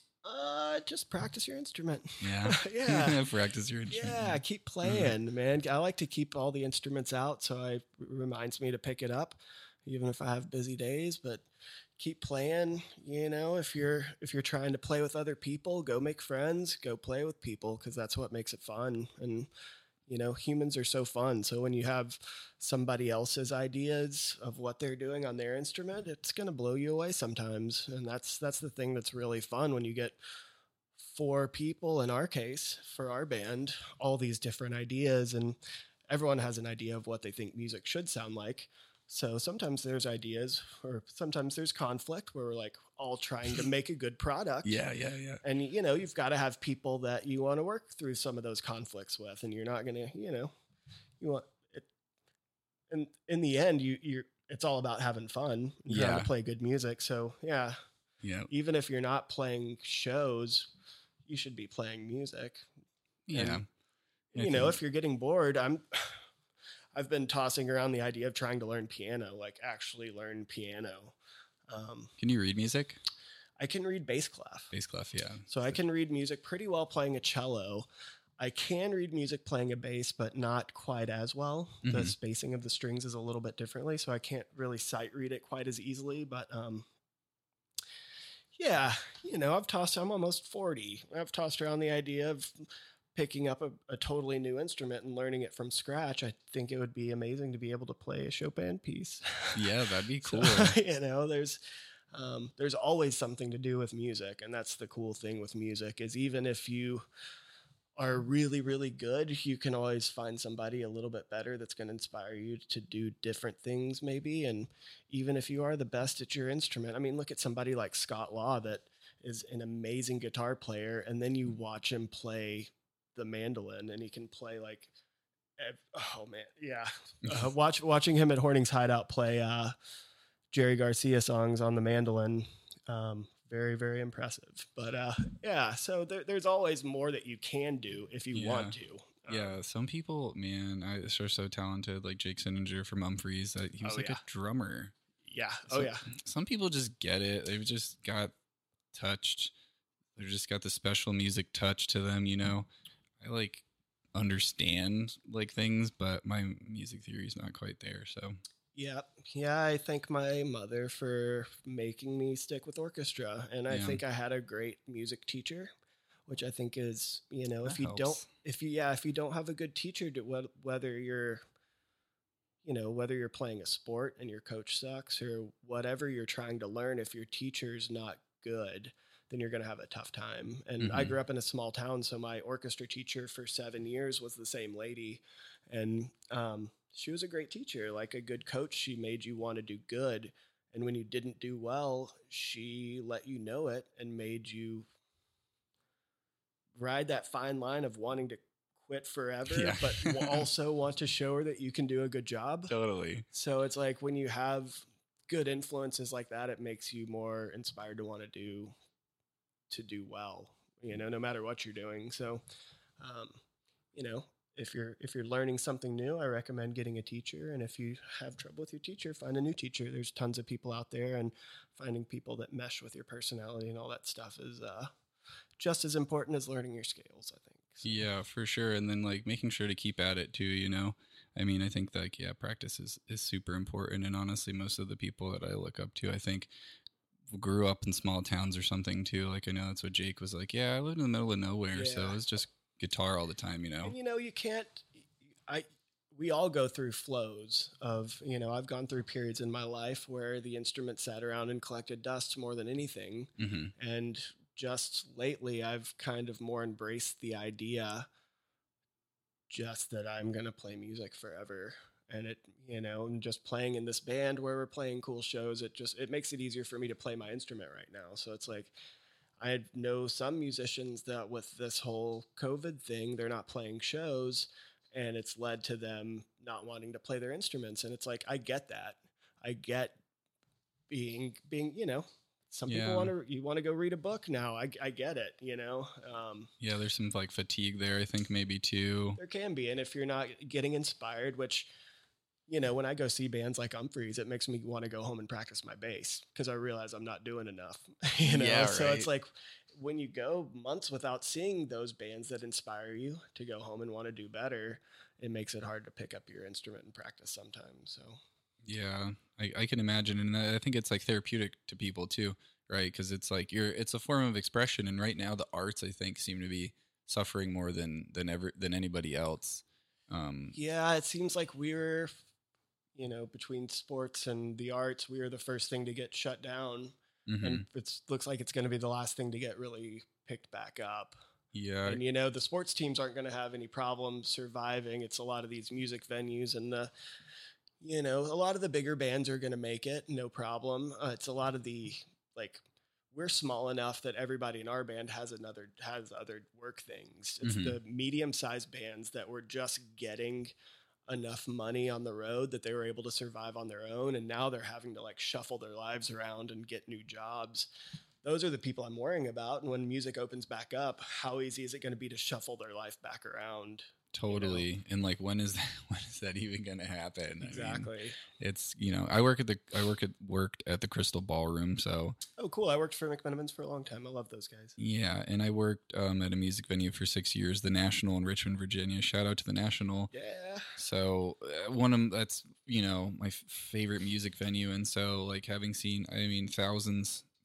Speaker 2: Uh, just practice your instrument.
Speaker 1: Yeah.
Speaker 2: Yeah.
Speaker 1: Practice your instrument.
Speaker 2: Yeah, keep playing, man. I like to keep all the instruments out, so it reminds me to pick it up, even if I have busy days. But keep playing. You know, if you're if you're trying to play with other people, go make friends, go play with people, because that's what makes it fun. And you know, humans are so fun. So when you have somebody else's ideas of what they're doing on their instrument, it's gonna blow you away sometimes. And that's that's the thing that's really fun when you get four people in our case for our band, all these different ideas, and everyone has an idea of what they think music should sound like. So sometimes there's ideas, or sometimes there's conflict where we're like all trying to make a good product.
Speaker 1: Yeah, yeah, yeah.
Speaker 2: And you know, you've got to have people that you want to work through some of those conflicts with, and you're not going to, you know, you want it. And in the end, you you're it's all about having fun and trying
Speaker 1: Yeah.
Speaker 2: to play good music. So yeah,
Speaker 1: Yeah.
Speaker 2: even if you're not playing shows, you should be playing music.
Speaker 1: Yeah.
Speaker 2: And,
Speaker 1: I
Speaker 2: you know,
Speaker 1: think-
Speaker 2: if you're getting bored, I'm I've been tossing around the idea of trying to learn piano, like actually learn piano. Um,
Speaker 1: Can you read music?
Speaker 2: I can read bass clef.
Speaker 1: Bass clef, yeah.
Speaker 2: So I can read music pretty well playing a cello. I can read music playing a bass, but not quite as well. The
Speaker 1: Mhm.
Speaker 2: spacing of the strings is a little bit differently, so I can't really sight read it quite as easily. But um, Yeah, you know, I've tossed. I'm almost forty. I've tossed around the idea of picking up a, a totally new instrument and learning it from scratch. I think it would be amazing to be able to play a Chopin piece.
Speaker 1: Yeah, that'd be
Speaker 2: So,
Speaker 1: cool.
Speaker 2: you know, there's um, there's always something to do with music, and that's the cool thing with music is even if you are really really good, you can always find somebody a little bit better that's going to inspire you to do different things maybe. And even if you are the best at your instrument, I mean, look at somebody like Scott Law that is an amazing guitar player, and then you watch him play the mandolin and he can play like ev- oh man, yeah. Uh, watch watching him at Horning's Hideout play uh Jerry Garcia songs on the mandolin. Um, very, very impressive. But uh, yeah, so there, there's always more that you can do if you
Speaker 1: Yeah.
Speaker 2: want to. Um,
Speaker 1: Yeah, some people, man, I are so talented, like Jake Sininger from Umphreys, that he was
Speaker 2: Oh,
Speaker 1: like
Speaker 2: yeah.
Speaker 1: a drummer.
Speaker 2: Yeah.
Speaker 1: So
Speaker 2: Oh, yeah.
Speaker 1: Some people just get it. They've just got touched. They've just got the special music touch to them, you know. I like understand like things, but my music theory is not quite there. So
Speaker 2: Yeah. Yeah. I thank my mother for making me stick with orchestra. And I
Speaker 1: Yeah.
Speaker 2: think I had a great music teacher, which I think is, you know,
Speaker 1: that
Speaker 2: if you
Speaker 1: helps.
Speaker 2: don't, if you, yeah, if you don't have a good teacher, to, wh- whether you're, you know, whether you're playing a sport and your coach sucks or whatever you're trying to learn, if your teacher's not good, then you're going to have a tough time. And I
Speaker 1: Mhm.
Speaker 2: grew up in a small town, so my orchestra teacher for seven years was the same lady. And um, she was a great teacher, like a good coach. She made you want to do good. And when you didn't do well, she let you know it and made you ride that fine line of wanting to quit forever,
Speaker 1: Yeah.
Speaker 2: but will also want to show her that you can do a good job.
Speaker 1: Totally.
Speaker 2: So it's like when you have good influences like that, it makes you more inspired to want to do to do well, you know, no matter what you're doing. So, um, you know, if you're if you're learning something new, I recommend getting a teacher. And if you have trouble with your teacher, find a new teacher. There's tons of people out there, and finding people that mesh with your personality and all that stuff is uh, just as important as learning your scales, I think. So,
Speaker 1: Yeah, for sure. And then like making sure to keep at it too, you know. I mean, I think like yeah, practice is is super important. And honestly, most of the people that I look up to, I think grew up in small towns or something too. Like I know that's what Jake was like. Yeah, I lived in the middle of nowhere, so
Speaker 2: Yeah.
Speaker 1: it was just guitar all the time, you know.
Speaker 2: And you know, you can't. I we all go through flows of, you know, I've gone through periods in my life where the instrument sat around and collected dust more than anything.
Speaker 1: hmm
Speaker 2: And just lately, I've kind of more embraced the idea just that I'm going to play music forever. And it, you know, and just playing in this band where we're playing cool shows, it just, it makes it easier for me to play my instrument right now. So it's like, I know some musicians that with this whole COVID thing, they're not playing shows and it's led to them not wanting to play their instruments. And it's like, I get that. I get being, being, you know, some
Speaker 1: Yeah.
Speaker 2: people want to, you want to go read a book now. I, I get it, you know? Um,
Speaker 1: Yeah, there's some like fatigue there, I think maybe too.
Speaker 2: there can be. And if you're not getting inspired, which, you know, when I go see bands like Umphreys, it makes me want to go home and practice my bass because I realize I'm not doing enough, you know?
Speaker 1: Yeah,
Speaker 2: So
Speaker 1: right.
Speaker 2: it's like when you go months without seeing those bands that inspire you to go home and want to do better, it makes it hard to pick up your instrument and practice sometimes. So
Speaker 1: Yeah, I, I can imagine, and I think it's like therapeutic to people too, right? Because it's like you're, it's a form of expression, and right now the arts I think seem to be suffering more than than ever than anybody else. Um,
Speaker 2: yeah, it seems like we're, you know, between sports and the arts, we are the first thing to get shut down.
Speaker 1: mhm.
Speaker 2: And it looks like it's going to be the last thing to get really picked back up.
Speaker 1: Yeah,
Speaker 2: And you know, the sports teams aren't going to have any problem surviving. It's a lot of these music venues and the, you know, a lot of the bigger bands are going to make it, no problem. Uh, it's a lot of the like we're small enough that everybody in our band has another has other work things. It's
Speaker 1: Mhm.
Speaker 2: the medium-sized bands that were just getting enough money on the road that they were able to survive on their own, and now they're having to like shuffle their lives around and get new jobs. Those are the people I'm worrying about. And when music opens back up, how easy is it going to be to shuffle their life back around?
Speaker 1: totally. And like, when is that? When is that even going to happen? I mean,
Speaker 2: Exactly.
Speaker 1: it's, you know, I work at the I work at worked at the Crystal Ballroom, so
Speaker 2: Oh, cool. I worked for McMenamins for a long time. I love those guys.
Speaker 1: yeah, and I worked um, at a music venue for six years, the National in Richmond, Virginia. Shout out to the National.
Speaker 2: Yeah.
Speaker 1: So uh, one of that's you know my f- favorite music venue, and so like having seen, I mean, thousands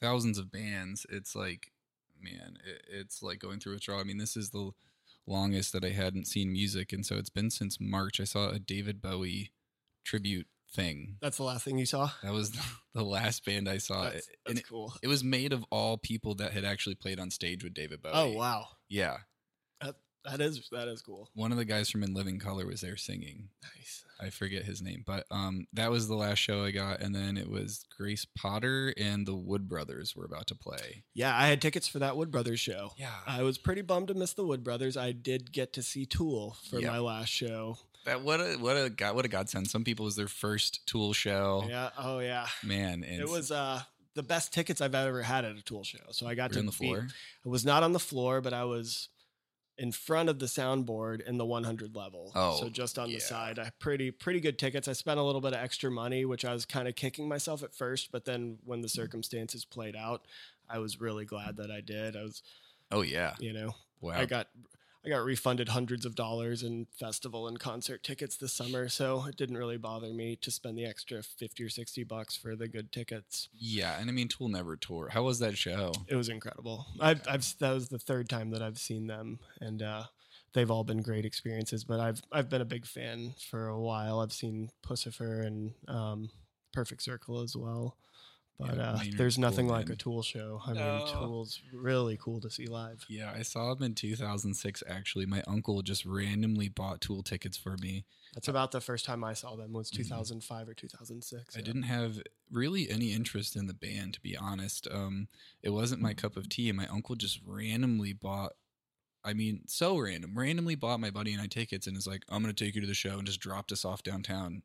Speaker 1: thousands of bands. It's like, man, it, it's like going through a withdrawal. I mean, this is the longest that I hadn't seen music, and so it's been since March. I saw a David Bowie tribute thing.
Speaker 2: That's the last thing you saw?
Speaker 1: That was the last band I saw.
Speaker 2: That's,
Speaker 1: and
Speaker 2: that's
Speaker 1: it,
Speaker 2: cool.
Speaker 1: It was made of all people that had actually played on stage with David Bowie.
Speaker 2: Oh, wow.
Speaker 1: Yeah.
Speaker 2: That, that is that is cool.
Speaker 1: One of the guys from In Living Color was there singing.
Speaker 2: Nice.
Speaker 1: I forget his name, but um, that was the last show I got, and then it was Grace Potter and the Wood Brothers were about to play.
Speaker 2: Yeah, I had tickets for that Wood Brothers show.
Speaker 1: Yeah.
Speaker 2: I was pretty bummed to miss the Wood Brothers. I did get to see Tool for
Speaker 1: Yeah.
Speaker 2: my last show.
Speaker 1: That what a what a god what a godsend. Some people it was their first Tool show.
Speaker 2: Yeah. Oh, yeah.
Speaker 1: Man, and
Speaker 2: It was uh, the best tickets I've ever had at a Tool show. So I got
Speaker 1: you're
Speaker 2: to
Speaker 1: on the
Speaker 2: be-
Speaker 1: floor.
Speaker 2: I was not on the floor, but I was in front of the soundboard in the one hundred level.
Speaker 1: Oh,
Speaker 2: so just on
Speaker 1: yeah.
Speaker 2: the side. I pretty pretty good tickets. I spent a little bit of extra money, which I was kind of kicking myself at first, but then when the circumstances played out, I was really glad that I did. I was,
Speaker 1: Oh yeah.
Speaker 2: you know,
Speaker 1: Wow.
Speaker 2: I got I got refunded hundreds of dollars in festival and concert tickets this summer, so it didn't really bother me to spend the extra fifty or sixty bucks for the good tickets.
Speaker 1: Yeah, and I mean Tool never tour. How was that show?
Speaker 2: It was incredible. I've, I've that was the third time that I've seen them, and uh, they've all been great experiences. But I've I've been a big fan for a while. I've seen Pussifer and um, Perfect Circle as well. But
Speaker 1: Yeah,
Speaker 2: uh,
Speaker 1: Maynard
Speaker 2: there's nothing
Speaker 1: Tool,
Speaker 2: like
Speaker 1: man.
Speaker 2: a Tool show. I mean,
Speaker 1: No.
Speaker 2: Tool's really cool to see live.
Speaker 1: Yeah, I saw him in two thousand six actually. My uncle just randomly bought Tool tickets for me.
Speaker 2: That's about the first time I saw them was
Speaker 1: Mhm.
Speaker 2: two thousand five or two thousand six.
Speaker 1: I didn't have really any interest in the band, to be honest. Um, it wasn't my cup of tea, and my uncle just randomly bought. I mean, so random. Randomly bought my buddy and I tickets, and is like, "I'm gonna take you to the show," and just dropped us off downtown.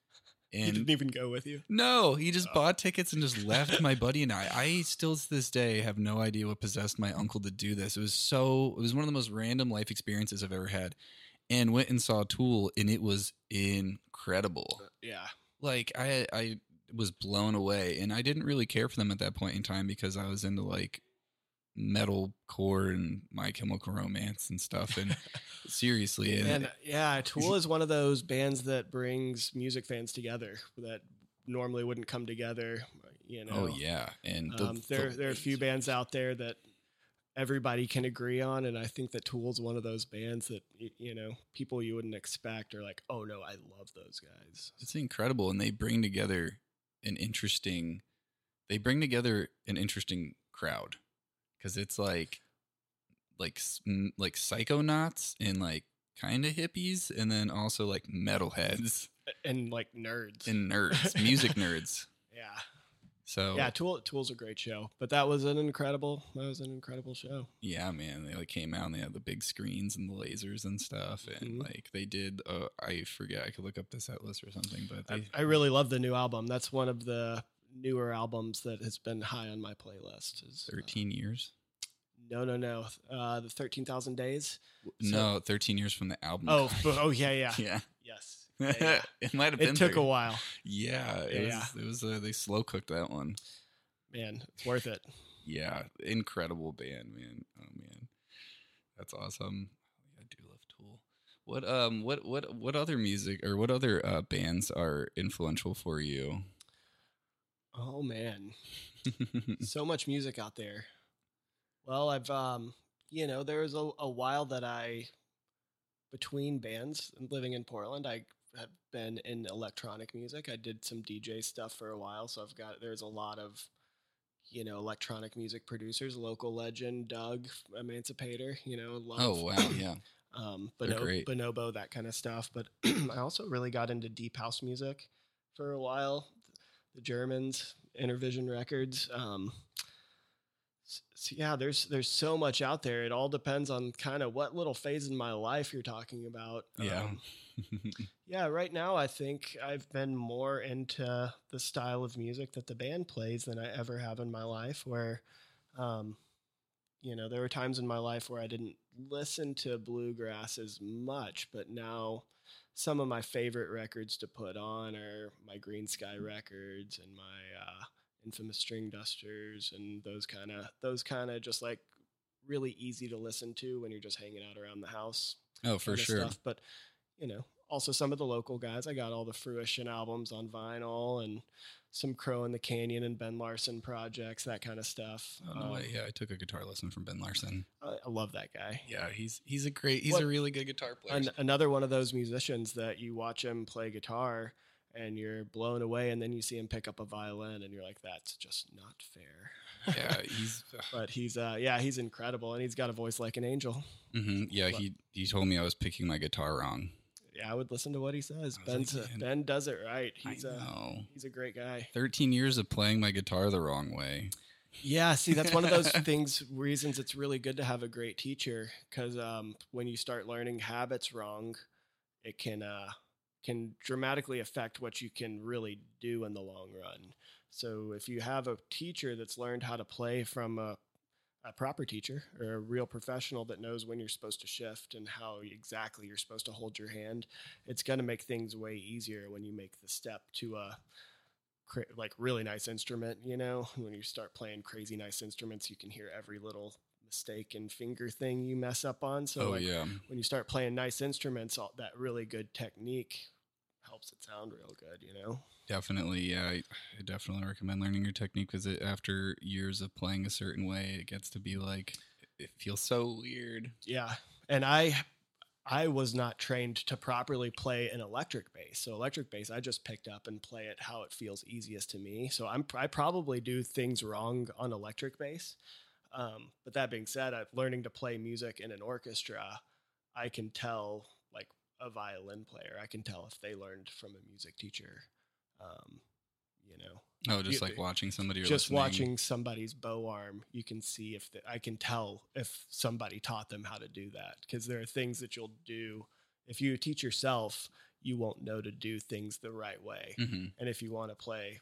Speaker 2: He
Speaker 1: And
Speaker 2: didn't even go with you.
Speaker 1: no, he just
Speaker 2: Oh.
Speaker 1: bought tickets and just left my buddy and I. I still to this day have no idea what possessed my uncle to do this. It was so. It was one of the most random life experiences I've ever had, and went and saw Tool, and it was incredible.
Speaker 2: Yeah.
Speaker 1: Like I I was blown away, and I didn't really care for them at that point in time because I was into like metal core and My Chemical Romance and stuff. And seriously, and
Speaker 2: And yeah, Tool is one of those bands that brings music fans together that normally wouldn't come together. You know.
Speaker 1: oh yeah, and the,
Speaker 2: Um, there,
Speaker 1: the-
Speaker 2: there are a few bands out there that everybody can agree on, and I think that Tool's one of those bands that y- you know people you wouldn't expect are like, oh no, I love those guys.
Speaker 1: It's incredible, and they bring together an interesting. They bring together an interesting crowd because it's like, like s- m- like psychonauts and like kind of hippies, and then also like metalheads
Speaker 2: And like nerds.
Speaker 1: and nerds, music nerds.
Speaker 2: yeah,
Speaker 1: So
Speaker 2: yeah. Tool, Tool's a great show, but that was an incredible. That was an incredible show.
Speaker 1: yeah, man, they like came out and they had the big screens and the lasers and stuff, and
Speaker 2: Mhm.
Speaker 1: like they did. Uh, I forget, I could look up the set list or something, but
Speaker 2: I,
Speaker 1: they,
Speaker 2: I really love the new album. That's one of the newer albums that has been high on my playlist. Is, uh,
Speaker 1: thirteen years.
Speaker 2: no, no, no. Uh, the thirteen thousand Days.
Speaker 1: No, thirteen years from the album.
Speaker 2: Oh, but- oh yeah, yeah,
Speaker 1: yeah.
Speaker 2: yes. Yeah, yeah.
Speaker 1: It might have been.
Speaker 2: It took
Speaker 1: thirty.
Speaker 2: a while,
Speaker 1: Yeah, it
Speaker 2: Yeah,
Speaker 1: was. It was. Uh, they slow cooked that one.
Speaker 2: man. It's worth it.
Speaker 1: Yeah, incredible band, man. Oh man, that's awesome. I do love Tool. What um, what what what other music or what other uh, bands are influential for you?
Speaker 2: Oh man, so much music out there. Well, I've um, you know, there was a, a while that I, between bands and living in Portland, I have been in electronic music. I did some D J stuff for a while, so I've got there's a lot of, you know, electronic music producers. Local legend Doug Emancipator, you know, love,
Speaker 1: oh wow, yeah.
Speaker 2: um,
Speaker 1: They're
Speaker 2: Bono-
Speaker 1: great.
Speaker 2: Bonobo, that kind of stuff. But I also really got into deep house music for a while. The Germans, Intervision Records. Um, s- so yeah, there's there's so much out there. It all depends on kind of what little phase in my life you're talking about.
Speaker 1: Yeah.
Speaker 2: Um, yeah, right now I think I've been more into the style of music that the band plays than I ever have in my life. Where, um, you know, there were times in my life where I didn't listen to bluegrass as much, but now some of my favorite records to put on are my Green Sky records and my uh, Infamous String Dusters and those kind of those kind of just like really easy to listen to when you're just hanging out around the house.
Speaker 1: oh, for
Speaker 2: kinda
Speaker 1: sure.
Speaker 2: Stuff. But you know, also some of the local guys. I got all the Fruition albums on vinyl and some Crow in the Canyon and Ben Larson projects, that kind of stuff.
Speaker 1: Oh, no
Speaker 2: um,
Speaker 1: way. Yeah, I took a guitar lesson from Ben Larson.
Speaker 2: I, I love that guy.
Speaker 1: Yeah, he's he's a great, he's
Speaker 2: What-
Speaker 1: a really good guitar player.
Speaker 2: An, another one of those musicians that you watch him play guitar and you're blown away, and then you see him pick up a violin and you're like, that's just not fair.
Speaker 1: Yeah, he's.
Speaker 2: But he's uh yeah, he's incredible, and he's got a voice like an angel.
Speaker 1: Mhm, yeah, he he told me I was picking my guitar wrong.
Speaker 2: Yeah, I would listen to what he says.
Speaker 1: I was
Speaker 2: Ben's
Speaker 1: like,
Speaker 2: a-
Speaker 1: man,
Speaker 2: Ben does it right.
Speaker 1: I
Speaker 2: He's a
Speaker 1: know.
Speaker 2: he's a great guy.
Speaker 1: Thirteen years of playing my guitar the wrong way.
Speaker 2: Yeah, see, that's one of those things, reasons it's really good to have a great teacher, because um, when you start learning habits wrong, it can uh, can dramatically affect what you can really do in the long run. So if you have a teacher that's learned how to play from a, a proper teacher or a real professional that knows when you're supposed to shift and how exactly you're supposed to hold your hand, it's going to make things way easier when you make the step to a cra- like really nice instrument. You know, when you start playing crazy nice instruments, you can hear every little mistake and finger thing you mess up on. So
Speaker 1: Oh
Speaker 2: like,
Speaker 1: yeah,
Speaker 2: when you start playing nice instruments, all that really good technique helps it sound real good, you know?
Speaker 1: definitely. Yeah, I, I definitely recommend learning your technique because it, after years of playing a certain way, it gets to be like it feels so weird.
Speaker 2: Yeah. And I I was not trained to properly play an electric bass. So electric bass, I just picked up and play it how it feels easiest to me. So I'm I probably do things wrong on electric bass. Um, but that being said, I'm learning to play music in an orchestra. I can tell, like a violin player, I can tell if they learned from a music teacher. Um, you know,
Speaker 1: Oh, just
Speaker 2: You-
Speaker 1: like watching somebody. Or
Speaker 2: just
Speaker 1: listening.
Speaker 2: watching somebody's bow arm, you can see if the, I can tell if somebody taught them how to do that, because there are things that you'll do if you teach yourself, you won't know to do things the right way.
Speaker 1: Mhm.
Speaker 2: And if you want to play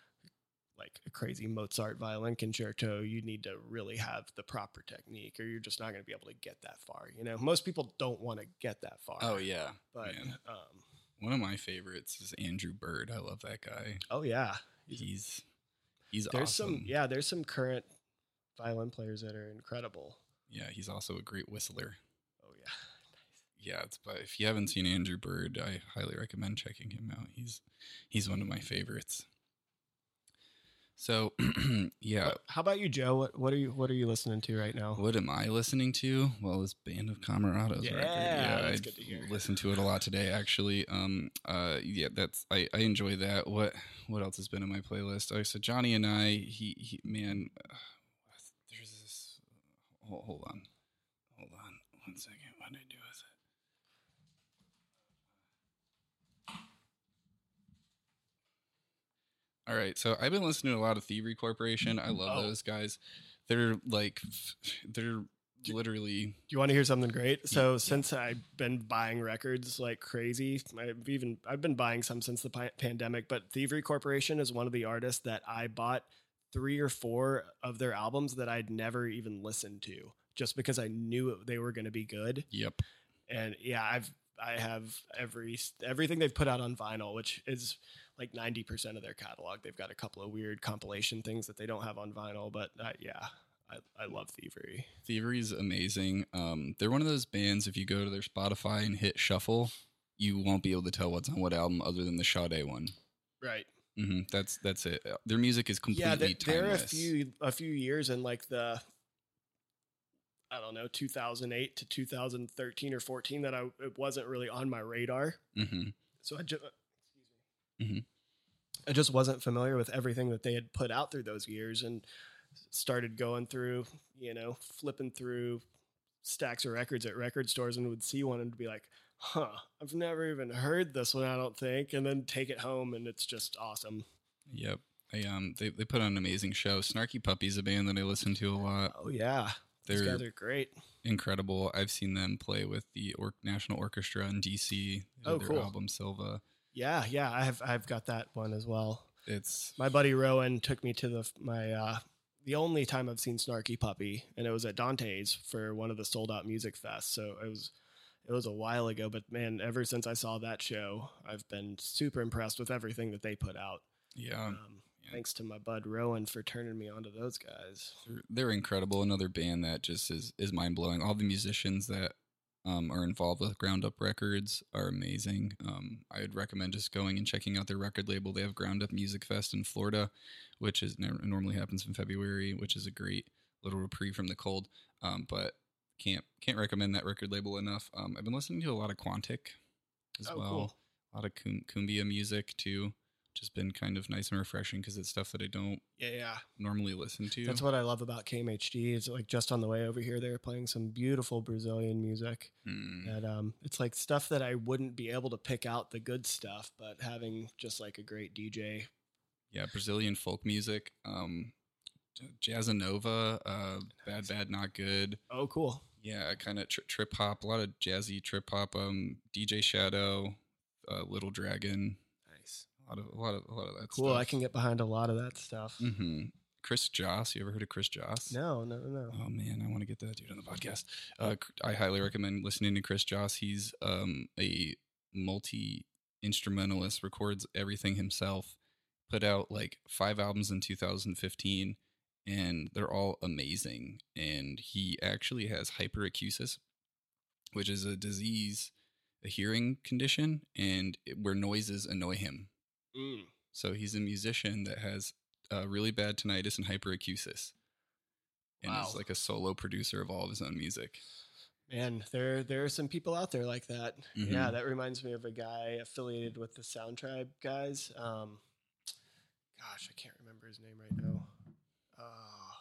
Speaker 2: like a crazy Mozart violin concerto, you need to really have the proper technique, or you're just not going to be able to get that far. You know, most people don't want to get that far.
Speaker 1: Oh yeah,
Speaker 2: but
Speaker 1: man.
Speaker 2: um,
Speaker 1: One of my favorites is Andrew Bird. I love that guy.
Speaker 2: oh yeah,
Speaker 1: He's he's
Speaker 2: there's
Speaker 1: awesome.
Speaker 2: some yeah, there's some current violin players that are incredible.
Speaker 1: Yeah, he's also a great whistler.
Speaker 2: Oh yeah.
Speaker 1: Yeah, it's but if you haven't seen Andrew Bird, I highly recommend checking him out. He's he's one of my favorites. So, yeah,
Speaker 2: What- how about you, Joe? What what are you what are you listening to right now?
Speaker 1: what am I listening to? Well, this Band of Camarados
Speaker 2: Yeah,
Speaker 1: record. Yeah,
Speaker 2: that's
Speaker 1: I
Speaker 2: good to hear.
Speaker 1: listened to it a lot today, actually. Um, uh, yeah, that's I, I enjoy that. What what else has been in my playlist? Oh, so Johnny and I, he, he man, uh, there's this. Hold, hold on, hold on, one second. What did I do with it? All right, so I've been listening to a lot of Thievery Corporation. I love
Speaker 2: Oh.
Speaker 1: those guys. They're like, f- they're literally.
Speaker 2: Do you want to hear something great? So
Speaker 1: Yeah.
Speaker 2: since I've been buying records like crazy, I've even I've been buying some since the pi- pandemic. But Thievery Corporation is one of the artists that I bought three or four of their albums that I'd never even listened to, just because I knew it, they were going to be good.
Speaker 1: Yep.
Speaker 2: And yeah, I've I have every everything they've put out on vinyl, which is like ninety percent of their catalog. They've got a couple of weird compilation things that they don't have on vinyl, but uh, yeah, I, I love Thievery.
Speaker 1: Thievery's amazing. Um, they're one of those bands. If you go to their Spotify and hit shuffle, you won't be able to tell what's on what album other than the Sade one.
Speaker 2: Right.
Speaker 1: hmm That's that's it. Uh, Their music is completely
Speaker 2: Yeah, there, there are a
Speaker 1: timeless.
Speaker 2: few a few years in like the I don't know two thousand eight to two thousand thirteen or fourteen that I it wasn't really on my radar.
Speaker 1: hmm
Speaker 2: So I just
Speaker 1: Mhm.
Speaker 2: I just wasn't familiar with everything that they had put out through those years, and started going through, you know, flipping through stacks of records at record stores, and would see one and be like, huh, I've never even heard this one, I don't think, and then take it home, and it's just awesome.
Speaker 1: Yep. They um they, they put on an amazing show. Snarky Puppy's a band that I listen to a lot.
Speaker 2: Oh yeah, these
Speaker 1: They're
Speaker 2: guys are great.
Speaker 1: incredible. I've seen them play with the or- National Orchestra in D C. They did
Speaker 2: Oh,
Speaker 1: their
Speaker 2: cool.
Speaker 1: album Silva.
Speaker 2: Yeah, yeah, I have I've got that one as well.
Speaker 1: It's
Speaker 2: My buddy Rowan took me to the my uh the only time I've seen Snarky Puppy, and it was at Dante's for one of the sold out music fests. So it was it was a while ago, but man, ever since I saw that show, I've been super impressed with everything that they put out.
Speaker 1: yeah.
Speaker 2: Um,
Speaker 1: yeah.
Speaker 2: Thanks to my bud Rowan for turning me on to those guys.
Speaker 1: They're, they're incredible. Another band that just is, is mind blowing. All the musicians that um, are involved with Ground Up Records are amazing. Um, I would recommend just going and checking out their record label. They have Ground Up Music Fest in Florida, which is normally happens in February, which is a great little reprieve from the cold. Um, but can't can't recommend that record label enough. Um, I've been listening to a lot of Quantic as
Speaker 2: Oh,
Speaker 1: well.
Speaker 2: cool.
Speaker 1: A lot of kum- cumbia music too, which has been kind of nice and refreshing because it's stuff that I don't
Speaker 2: Yeah, yeah.
Speaker 1: normally listen to.
Speaker 2: That's what I love about K M H D. Is like just on the way over here, they were playing some beautiful Brazilian music.
Speaker 1: Hmm.
Speaker 2: That um, it's like stuff that I wouldn't be able to pick out the good stuff, but having just like a great D J.
Speaker 1: Yeah, Brazilian folk music. Um, Jazzanova, uh, Bad Bad Not Good.
Speaker 2: Oh, cool.
Speaker 1: Yeah, kind of tri- trip hop, a lot of jazzy trip hop. Um, D J Shadow, uh, Little Dragon,
Speaker 2: Nice.
Speaker 1: a lot of a lot of a lot of that
Speaker 2: Cool.
Speaker 1: stuff.
Speaker 2: I can get behind a lot of that stuff.
Speaker 1: Mm-hmm. Chris Joss, you ever heard of Chris Joss?
Speaker 2: No, no, no.
Speaker 1: Oh man, I want to get that dude on the podcast. Uh, I highly recommend listening to Chris Joss. He's um a multi instrumentalist, records everything himself. Put out like five albums in two thousand fifteen, and they're all amazing. And he actually has hyperacusis, which is a disease, a hearing condition, and it, where noises annoy him.
Speaker 2: Mm.
Speaker 1: So he's a musician that has uh, really bad tinnitus and hyperacusis, and
Speaker 2: Wow.
Speaker 1: is like a solo producer of all of his own music.
Speaker 2: Man, there there are some people out there like that.
Speaker 1: Mhm.
Speaker 2: Yeah, that reminds me of a guy affiliated with the Sound Tribe guys. Um, gosh, I can't remember his name right now. Uh,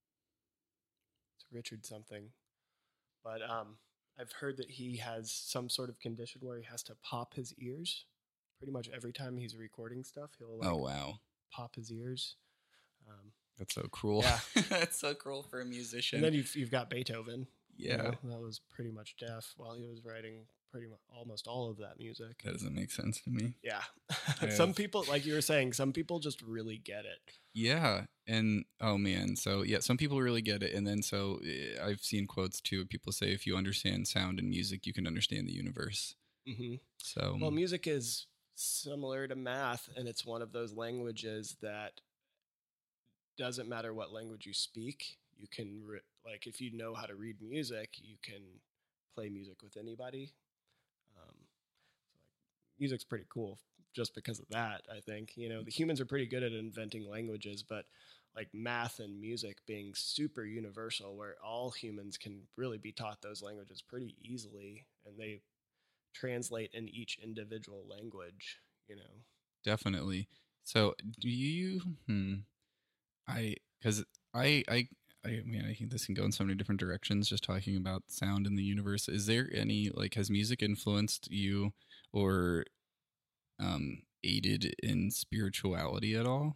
Speaker 2: it's Richard something. But um, I've heard that he has some sort of condition where he has to pop his ears. Pretty much every time he's recording stuff, he'll like
Speaker 1: Oh wow,
Speaker 2: pop his ears. Um,
Speaker 1: that's so cruel.
Speaker 2: Yeah.
Speaker 1: That's so cruel for a musician.
Speaker 2: and then you've you've got Beethoven. you
Speaker 1: yeah,
Speaker 2: know, that was pretty much deaf while he was writing pretty much almost all of that music.
Speaker 1: that doesn't make sense to me.
Speaker 2: Yeah.
Speaker 1: Yeah.
Speaker 2: Some people, like you were saying, some people just really get it.
Speaker 1: Yeah, and oh man, so yeah, some people really get it, and then so eh, I've seen quotes too. Of people say if you understand sound and music, you can understand the universe.
Speaker 2: Mm-hmm.
Speaker 1: So
Speaker 2: Well, music is similar to math, and it's one of those languages that doesn't matter what language you speak. You can, re- like, if you know how to read music, you can play music with anybody. Um, so, like, music's pretty cool just because of that, I think. You know, the humans are pretty good at inventing languages, but like math and music being super universal, where all humans can really be taught those languages pretty easily, and they translate in each individual language, you know.
Speaker 1: definitely. So do you? Hmm. I because I I I mean I think this can go in so many different directions. Just talking about sound in the universe. Is there any like has music influenced you or um aided in spirituality at all?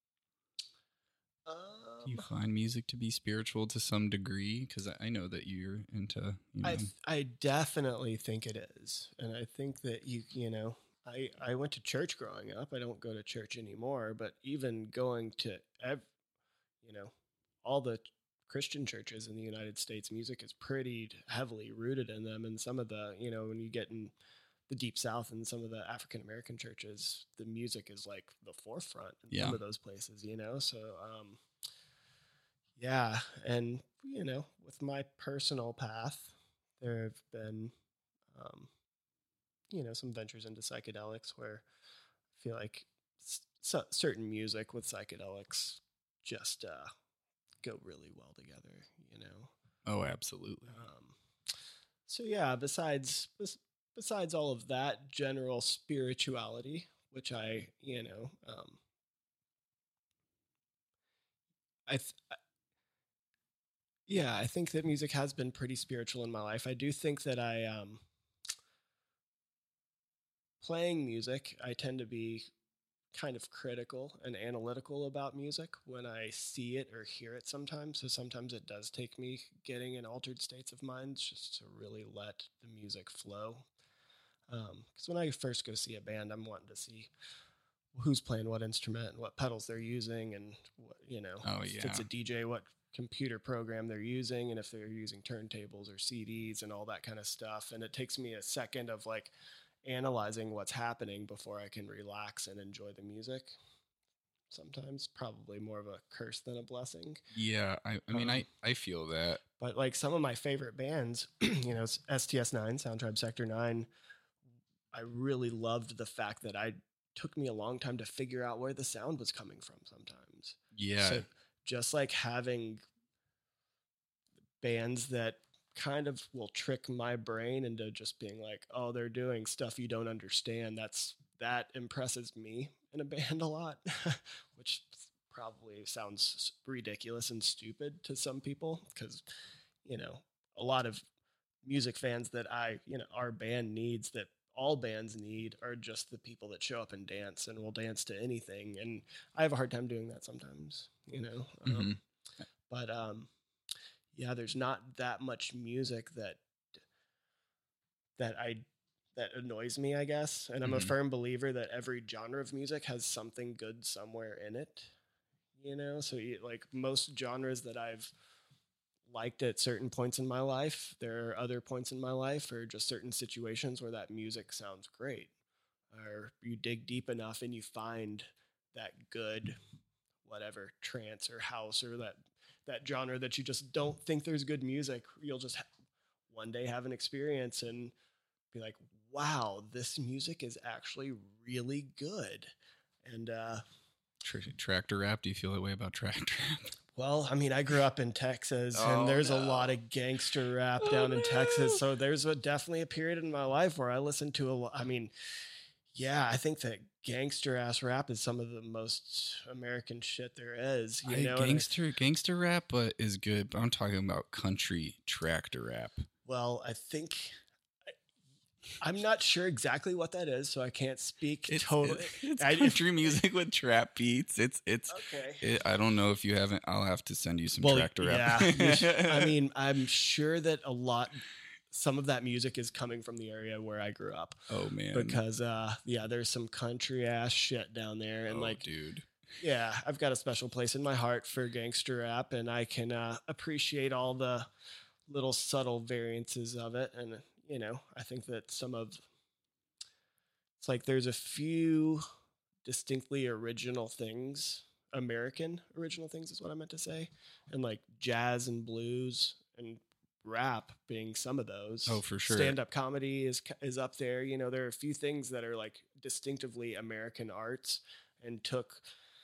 Speaker 1: Do you
Speaker 2: Um,
Speaker 1: find music to be spiritual to some degree? Because I, I know that you're into, you know,
Speaker 2: I th- I definitely think it is, and I think that you you know I I went to church growing up. I don't go to church anymore, but even going to ev- you know all the Christian churches in the United States, music is pretty heavily rooted in them. And some of the you know when you get in the deep South and some of the African American churches, the music is like the forefront in
Speaker 1: Yeah.
Speaker 2: some of those places. You know, so um, yeah, and you know, with my personal path, there have been, um, you know, some ventures into psychedelics where I feel like s- so- certain music with psychedelics just uh, go really well together. You know,
Speaker 1: oh, absolutely.
Speaker 2: um, so yeah. Besides, bes- besides all of that general spirituality, which I, you know, um, I. Th- Yeah, I think that music has been pretty spiritual in my life. I do think that I um playing music, I tend to be kind of critical and analytical about music when I see it or hear it sometimes. So sometimes it does take me getting in altered states of mind just to really let the music flow. Because when I first go see a band, I'm wanting to see who's playing what instrument and what pedals they're using, and what, you know,
Speaker 1: Oh,
Speaker 2: if it's
Speaker 1: yeah.
Speaker 2: a D J, what computer program they're using, and if they're using turntables or C Ds and all that kind of stuff. And it takes me a second of like analyzing what's happening before I can relax and enjoy the music. sometimes, probably more of a curse than a blessing.
Speaker 1: Yeah, I, I mean,
Speaker 2: Um,
Speaker 1: I, I feel that.
Speaker 2: but like some of my favorite bands, you know, S T S nine, Sound Tribe Sector nine, I really loved the fact that I took me a long time to figure out where the sound was coming from sometimes.
Speaker 1: Yeah.
Speaker 2: So just like having bands that kind of will trick my brain into just being like, oh, they're doing stuff you don't understand. That's that impresses me in a band a lot, which probably sounds ridiculous and stupid to some people because, you know, a lot of music fans that I, you know, our band needs that all bands need are just the people that show up and dance and will dance to anything. And I have a hard time doing that sometimes, you know. Um,
Speaker 1: Mm-hmm.
Speaker 2: but um, yeah, there's not that much music that that I that annoys me, I guess. And I'm
Speaker 1: Mm-hmm.
Speaker 2: a firm believer that every genre of music has something good somewhere in it. You know, so you, like most genres that I've liked at certain points in my life, there are other points in my life or just certain situations where that music sounds great. Or you dig deep enough and you find that good whatever trance or house or that that genre that you just don't think there's good music. You'll just ha- one day have an experience and be like, wow, this music is actually really good. And uh
Speaker 1: Tr- tractor rap. Do you feel that way about tractor rap?
Speaker 2: well, I mean, I grew up in Texas,
Speaker 1: Oh,
Speaker 2: and there's
Speaker 1: no.
Speaker 2: a lot of gangster rap
Speaker 1: Oh,
Speaker 2: down in
Speaker 1: no.
Speaker 2: Texas. So there's a, definitely a period in my life where I listened to a lot. I mean, yeah, I think that gangster ass rap is some of the most American shit there is. You
Speaker 1: I,
Speaker 2: know, and I-
Speaker 1: gangster gangster rap, but is good. But I'm talking about country tractor rap.
Speaker 2: well, I think I'm not sure exactly what that is, so I can't speak
Speaker 1: It's
Speaker 2: totally.
Speaker 1: It's, it's
Speaker 2: I- if-
Speaker 1: country music with trap beats. It's it's.
Speaker 2: Okay.
Speaker 1: It, I don't know if you haven't. I'll have to send you some
Speaker 2: Well,
Speaker 1: tractor
Speaker 2: yeah.
Speaker 1: rap.
Speaker 2: you sh- I mean, I'm sure that a lot, some of that music is coming from the area where I grew up.
Speaker 1: oh man,
Speaker 2: Because uh yeah, there's some country ass shit down there, and
Speaker 1: oh,
Speaker 2: like
Speaker 1: dude.
Speaker 2: yeah, I've got a special place in my heart for gangster rap, and I can uh, appreciate all the little subtle variances of it. And you know, I think that some of it's like there's a few distinctly original things, American original things is what I meant to say, and like jazz and blues and rap being some of those.
Speaker 1: Oh, for sure.
Speaker 2: Stand-up comedy is is up there. You know, there are a few things that are like distinctively American arts and took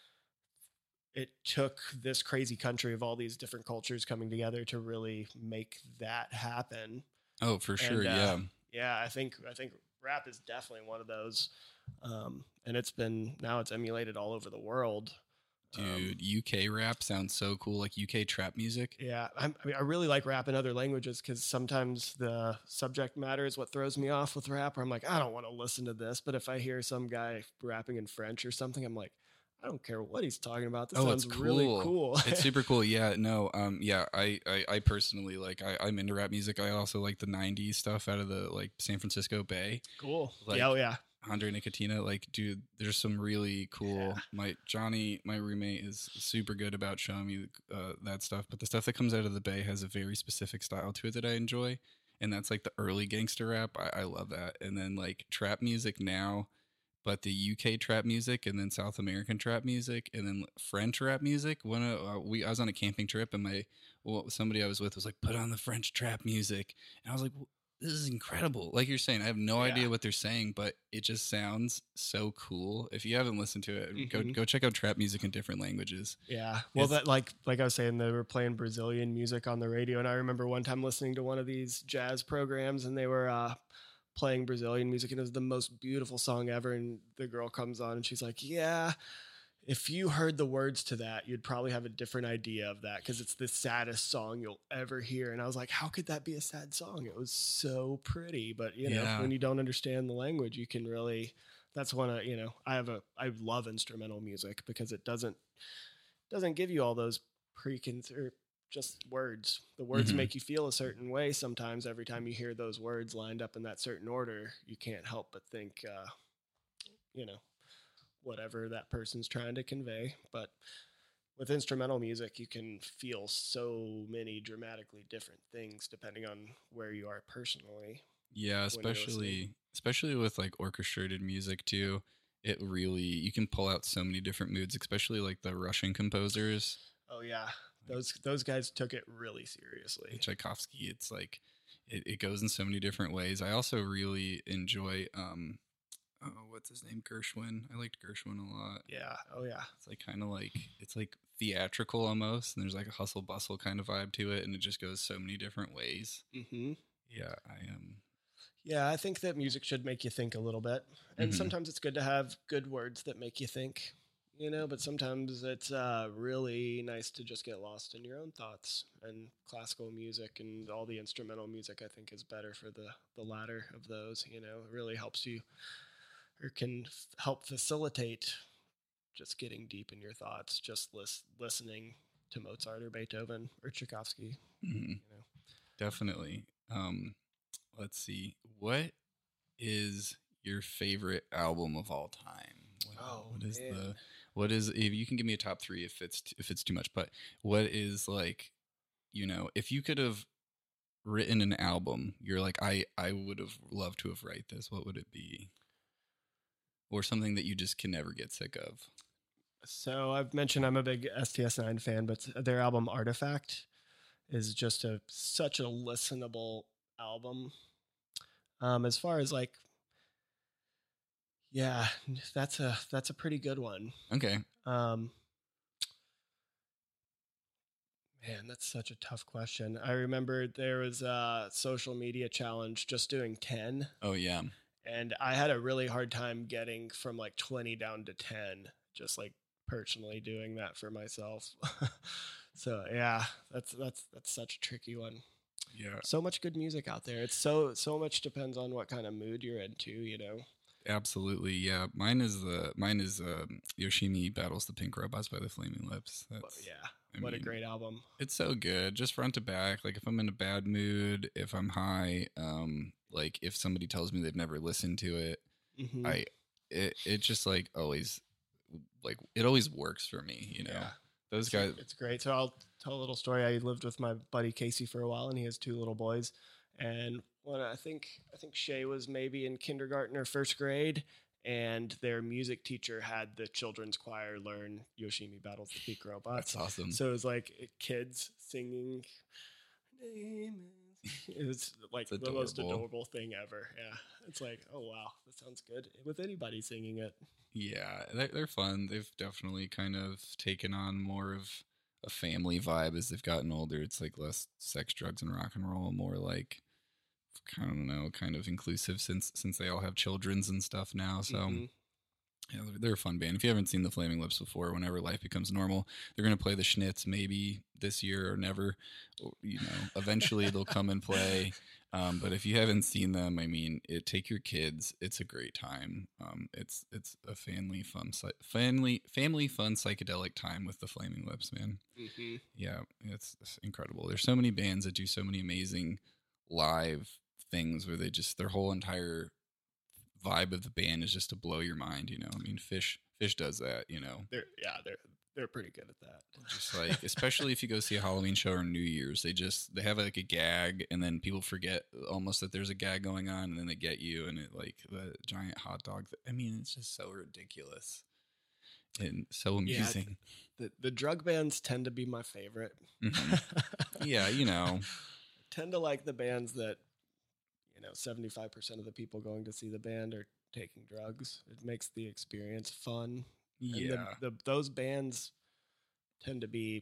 Speaker 2: it took this crazy country of all these different cultures coming together to really make that happen.
Speaker 1: Oh, for sure.
Speaker 2: And, uh,
Speaker 1: yeah.
Speaker 2: Yeah, I think I think rap is definitely one of those. Um, and it's been now it's emulated all over the world. Um,
Speaker 1: Dude, U K rap sounds so cool, like U K trap music.
Speaker 2: Yeah, I'm, I mean, I really like rap in other languages because sometimes the subject matter is what throws me off with rap. Where I'm like, I don't want to listen to this, but if I hear some guy rapping in French or something, I'm like, I don't care what he's talking about. This
Speaker 1: Oh,
Speaker 2: sounds
Speaker 1: it's
Speaker 2: really
Speaker 1: cool.
Speaker 2: cool.
Speaker 1: It's super cool. Yeah, no, um, yeah, I, I, I personally like, I, I'm into rap music. I also like the nineties stuff out of the like San Francisco Bay.
Speaker 2: Cool.
Speaker 1: Like,
Speaker 2: yeah, oh yeah.
Speaker 1: Andre Nicotina, like, dude, there's some really cool.
Speaker 2: Yeah.
Speaker 1: My Johnny, my roommate, is super good about showing me uh, that stuff. But the stuff that comes out of the Bay has a very specific style to it that I enjoy, and that's like the early gangster rap. I, I love that. And then like trap music now, but the U K trap music, and then South American trap music, and then French rap music. When uh, we, I was on a camping trip, and my well, somebody I was with was like, "Put on the French trap music," and I was like, this is incredible. Like you're saying, I have no
Speaker 2: Yeah.
Speaker 1: idea what they're saying, but it just sounds so cool. If you haven't listened to it,
Speaker 2: Mhm.
Speaker 1: go go check out trap music in different languages.
Speaker 2: Yeah. Well,
Speaker 1: It's-
Speaker 2: that like like I was saying, they were playing Brazilian music on the radio, and I remember one time listening to one of these jazz programs, and they were uh, playing Brazilian music, and it was the most beautiful song ever. And the girl comes on, and she's like, "Yeah, if you heard the words to that, you'd probably have a different idea of that because it's the saddest song you'll ever hear." And I was like, "How could that be a sad song? It was so pretty." But you know,
Speaker 1: Yeah.
Speaker 2: when you don't understand the language, you can really. That's one of you know. I have a I love instrumental music because it doesn't doesn't give you all those preconceived just words. The words
Speaker 1: Mhm.
Speaker 2: make you feel a certain way sometimes. Every time you hear those words lined up in that certain order, you can't help but think, uh, you know, whatever that person's trying to convey. But with instrumental music, you can feel so many dramatically different things depending on where you are personally.
Speaker 1: Yeah,
Speaker 2: you're
Speaker 1: especially
Speaker 2: listening.
Speaker 1: especially with like orchestrated music too. It really, you can pull out so many different moods, especially like the Russian composers.
Speaker 2: Oh yeah, those those guys took it really seriously.
Speaker 1: Tchaikovsky, it's like it, it goes in so many different ways. I also really enjoy um oh, what's his name? Gershwin. I liked Gershwin a lot.
Speaker 2: Yeah. Oh yeah.
Speaker 1: It's like kind of like it's like theatrical almost, and there's like a hustle bustle kind of vibe to it, and it just goes so many different ways.
Speaker 2: Mm-hmm.
Speaker 1: Yeah, I am. Um,
Speaker 2: yeah, I think that music should make you think a little bit, and
Speaker 1: mm-hmm.
Speaker 2: sometimes it's good to have good words that make you think. You know, but sometimes it's uh, really nice to just get lost in your own thoughts. And classical music and all the instrumental music, I think, is better for the, the latter of those. You know, it really helps you or can f- help facilitate just getting deep in your thoughts, just lis- listening to Mozart or Beethoven or Tchaikovsky.
Speaker 1: Mm-hmm.
Speaker 2: You know,
Speaker 1: definitely. Um, let's see. What is your favorite album of all time? What,
Speaker 2: oh,
Speaker 1: what is
Speaker 2: man.
Speaker 1: the What is, if you can give me a top three if it's if it's too much, but what is like, you know, if you could have written an album, you're like, I I would have loved to have write this, what would it be? Or something that you just can never get sick of?
Speaker 2: So I've mentioned I'm a big S T S nine fan, but their album Artifact is just a such a listenable album. Um, as far as like, yeah, that's a that's a pretty good one.
Speaker 1: Okay.
Speaker 2: Um, man, that's such a tough question. I remember there was a social media challenge just doing ten.
Speaker 1: Oh yeah.
Speaker 2: And I had a really hard time getting from like twenty down to ten, just like personally doing that for myself. So yeah, that's that's that's such a tricky one.
Speaker 1: Yeah.
Speaker 2: So much good music out there. It's so so much depends on what kind of mood you're into, you know.
Speaker 1: Absolutely, yeah. Mine is the mine is um, Yoshimi Battles the Pink Robots by the Flaming Lips. That's,
Speaker 2: well, yeah,
Speaker 1: I
Speaker 2: what
Speaker 1: mean,
Speaker 2: a great album.
Speaker 1: It's so good, just front to back. Like if I'm in a bad mood, if I'm high, um, like if somebody tells me they've never listened to it,
Speaker 2: Mm-hmm.
Speaker 1: I it it just like always like it always works for me, you know.
Speaker 2: Yeah.
Speaker 1: Those
Speaker 2: It's,
Speaker 1: guys.
Speaker 2: it's great. So I'll tell a little story. I lived with my buddy Casey for a while, and he has two little boys. And when I think I think Shay was maybe in kindergarten or first grade, and their music teacher had the children's choir learn Yoshimi Battles the Pink Robots.
Speaker 1: That's awesome.
Speaker 2: So it was like kids singing. Name is. It was like the most adorable thing ever. Yeah, it's like, oh wow, that sounds good with anybody singing it.
Speaker 1: Yeah, they're, they're fun. They've definitely kind of taken on more of a family vibe as they've gotten older. It's like less sex, drugs, and rock and roll, more like, I don't know, kind of inclusive since since they all have children's and stuff now. So
Speaker 2: Mm-hmm.
Speaker 1: yeah, they're, they're a fun band. If you haven't seen the Flaming Lips before, whenever life becomes normal, they're going to play the Schnitz maybe this year or never. Or, you know, eventually they'll come and play. Um, but if you haven't seen them, I mean, it, take your kids. It's a great time. Um, it's it's a family fun, family family fun psychedelic time with the Flaming Lips, man.
Speaker 2: Mm-hmm.
Speaker 1: Yeah, it's, it's incredible. There's so many bands that do so many amazing live things where they just their whole entire vibe of the band is just to blow your mind. You know, I mean, Fish Fish does that. You know,
Speaker 2: They're yeah, they're they're pretty good at that.
Speaker 1: just like, especially if you go see a Halloween show or New Year's, they just they have like a gag, and then people forget almost that there's a gag going on, and then they get you, and it like the giant hot dog. I mean, it's just so ridiculous and so amusing.
Speaker 2: Yeah, the the drug bands tend to be my favorite.
Speaker 1: Mm-hmm. Yeah, you know,
Speaker 2: I tend to like the bands that, you know, seventy-five percent of the people going to see the band are taking drugs. It makes the experience fun.
Speaker 1: yeah.
Speaker 2: And the, the those bands tend to be,